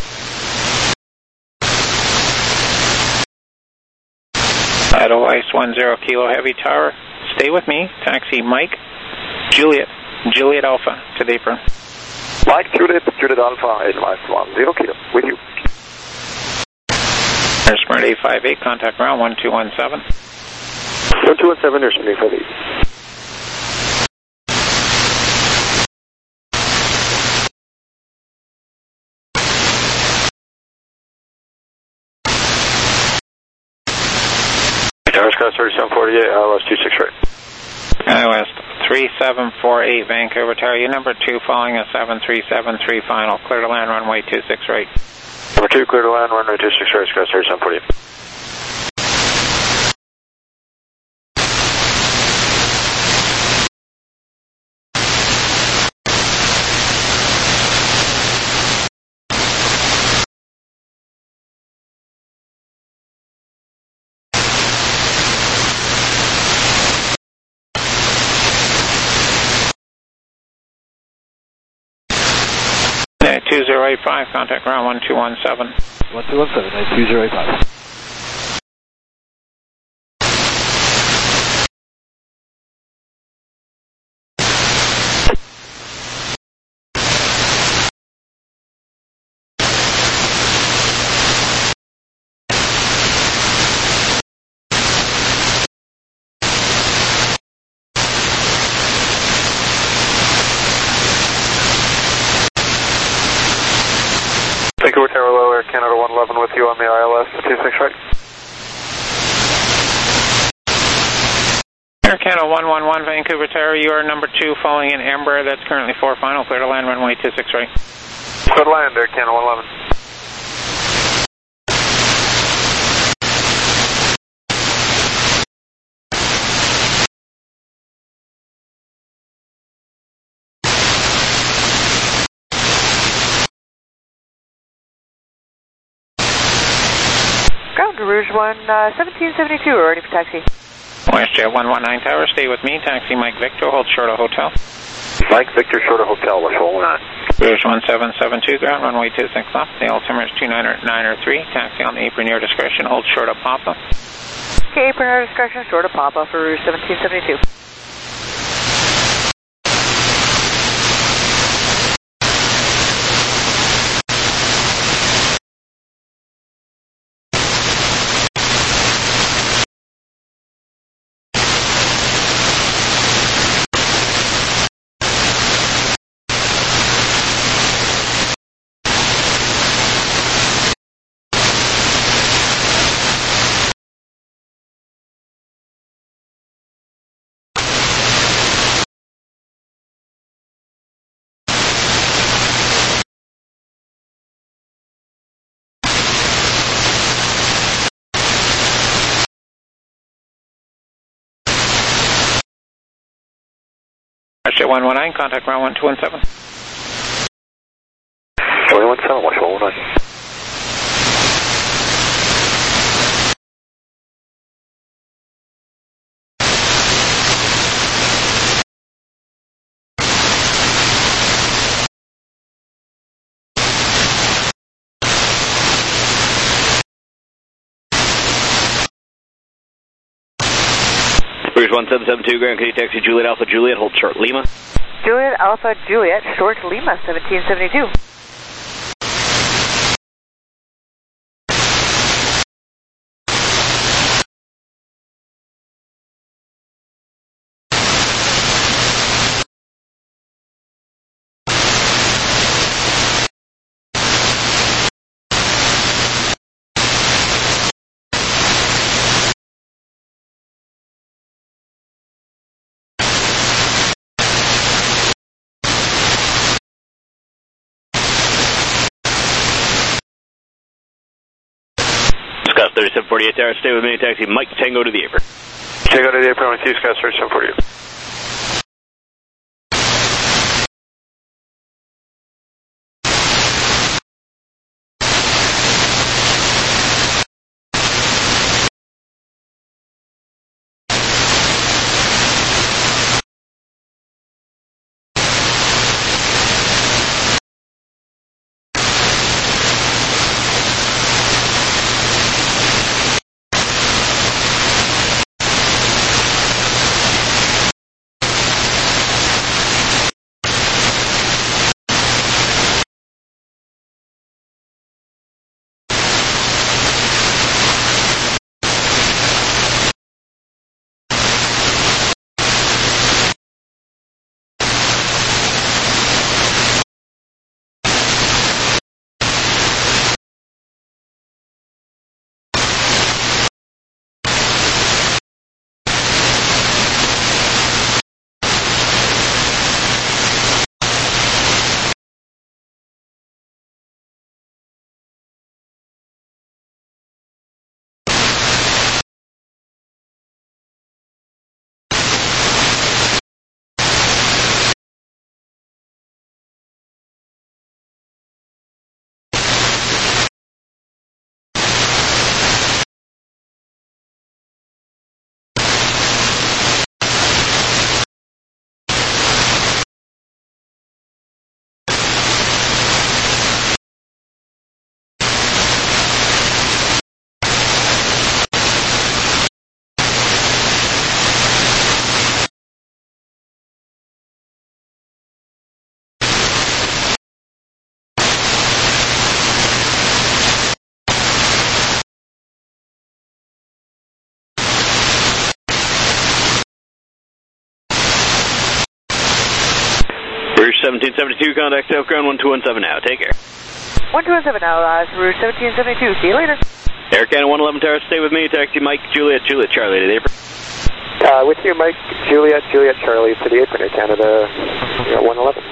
Ice 10 Kilo Heavy Tower, stay with me, taxi Mike, Juliet, Juliet Alpha to the apron. Mike, Juliet, Juliet Alpha, Advice 10 Kilo, with you. Air Smart 858, contact ground 1217. 1217, Air Smart 858. West 3748, ILS 26 right. West 3748, Vancouver Tower, you number 2, following a 7373 final, clear to land runway 26 right. Number 2, clear to land runway 26 right, West 3748. Yeah, 2085, contact ground 1217. 1217, 2085. 26 right. Air Canada 111, Vancouver Tower, you are number 2 following in Embraer, that's currently 4 final, clear to land runway 26 right. Clear to land, Air Canada 111. Ground to Rouge 1772, we're ready for taxi. WestJet 119 Tower, stay with me, taxi Mike Victor, hold short of hotel. Mike Victor, short of hotel, what's rolling on? Rouge 1772, ground runway 26 left, the altimeter is 293, taxi on the apron your discretion, hold short of Papa. Okay, apron your discretion, short of Papa for Rouge 1772. WestJet 119, contact ground 1217. 1217, what's rolling on? Rouge 1772, Ground Kitty Taxi Juliet Alpha Juliet, hold short Lima. Juliet Alpha Juliet, short Lima 1772. Scott 3748 Tower, stay with me, taxi Mike Tango to the apron. Tango to the apron with you, Scott 3748. Rouge 1772, contact South Ground 1217 now. Take care. 1217 now, Rouge 1772. See you later. Air Canada 111 Tower, stay with me. Taxi Mike, Juliet, Charlie to the apron. With you, Mike, Juliet, Charlie to the apron, Air Canada 111.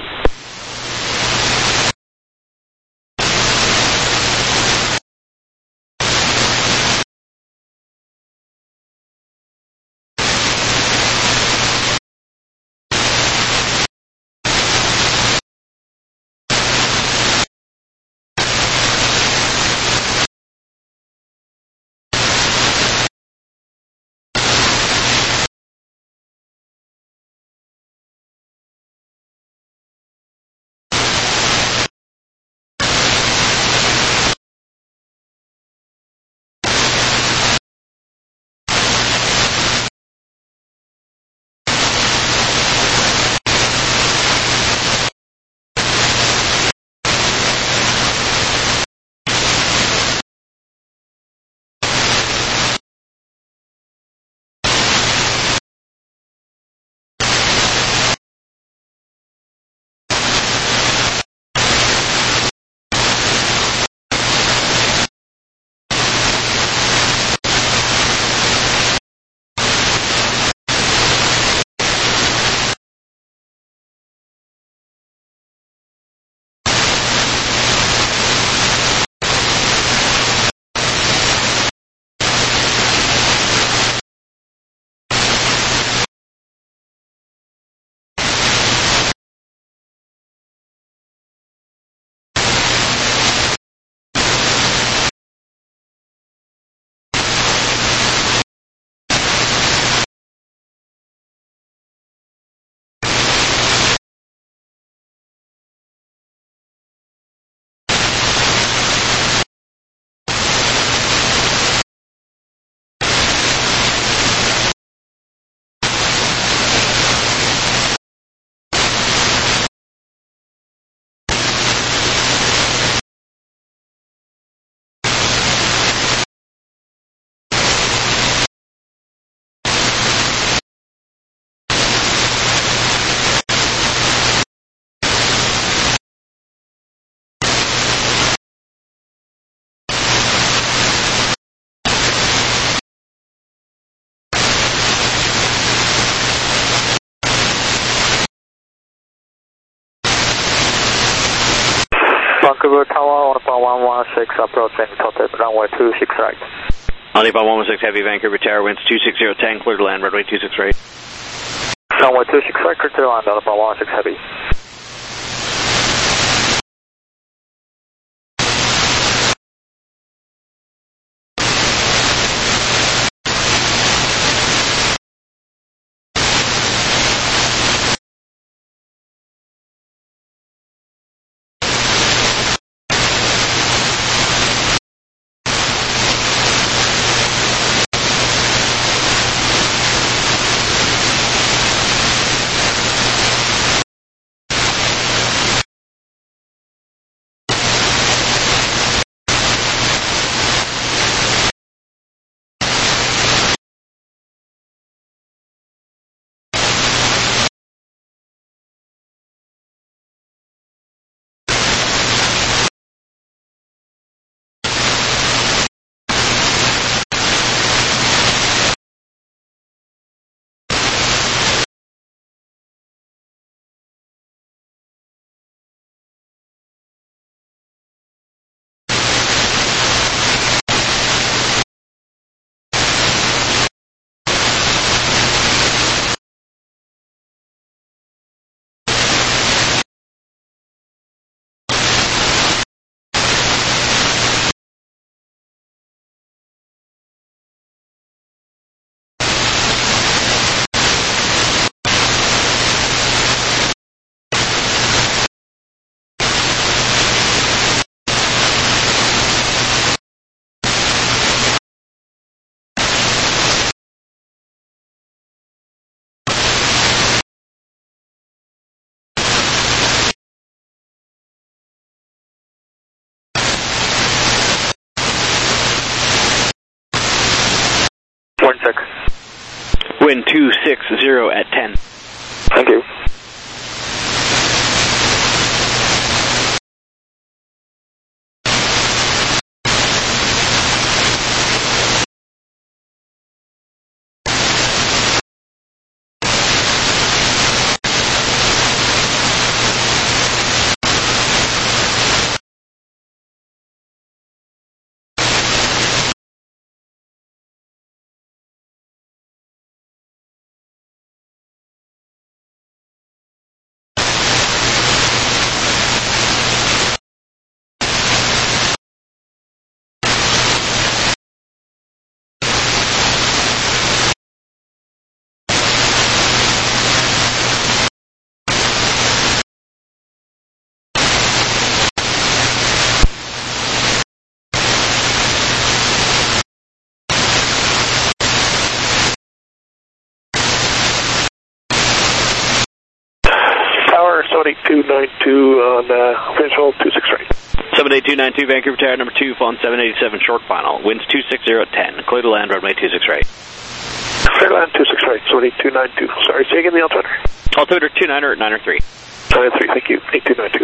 Vancouver Tower, 116 approaching Total, runway 26 right. Alibaba 116 Heavy, Vancouver Tower, winds 26010, clear to land, runway 26 right. Runway 26 right, clear to land, Alibaba 16 Heavy. Wind 260 at 10. Thank you. Tower, 78292 on finish hold 26 right. 78292 Vancouver Tower, number 2, phone 787 short final. Winds 260 at 10. Clear to land, runway 26 right. Clear to land 26 right, 78292. Sorry, say again the altimeter. Altimeter 29 or 903. 903, thank you. 8292.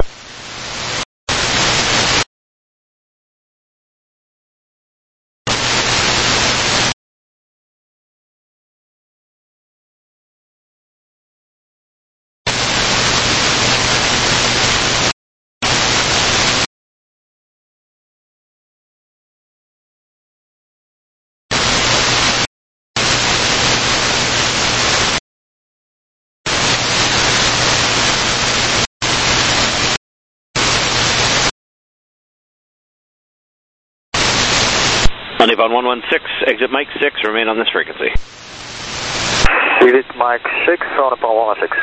On Avon 116, exit Mike 6, remain on this frequency. Exit Mike 6 on Avon 116.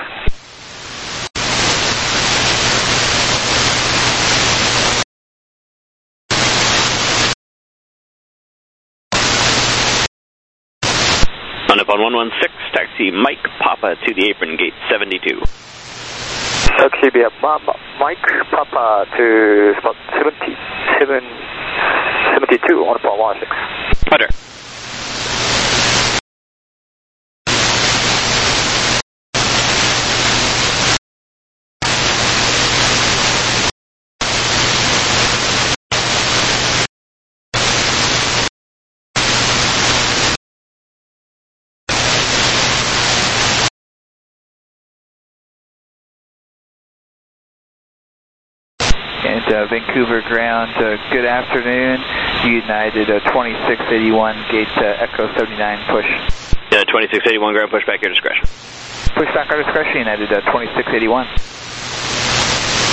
On Avon 116, taxi Mike Papa to the apron, gate 72. Taxi via Mike Papa to spot 72 on Avon 116. Roger. And Vancouver ground, good afternoon. United 2681, gate Echo 79, push. 2681 ground, push back your discretion. Push back our discretion, United 2681.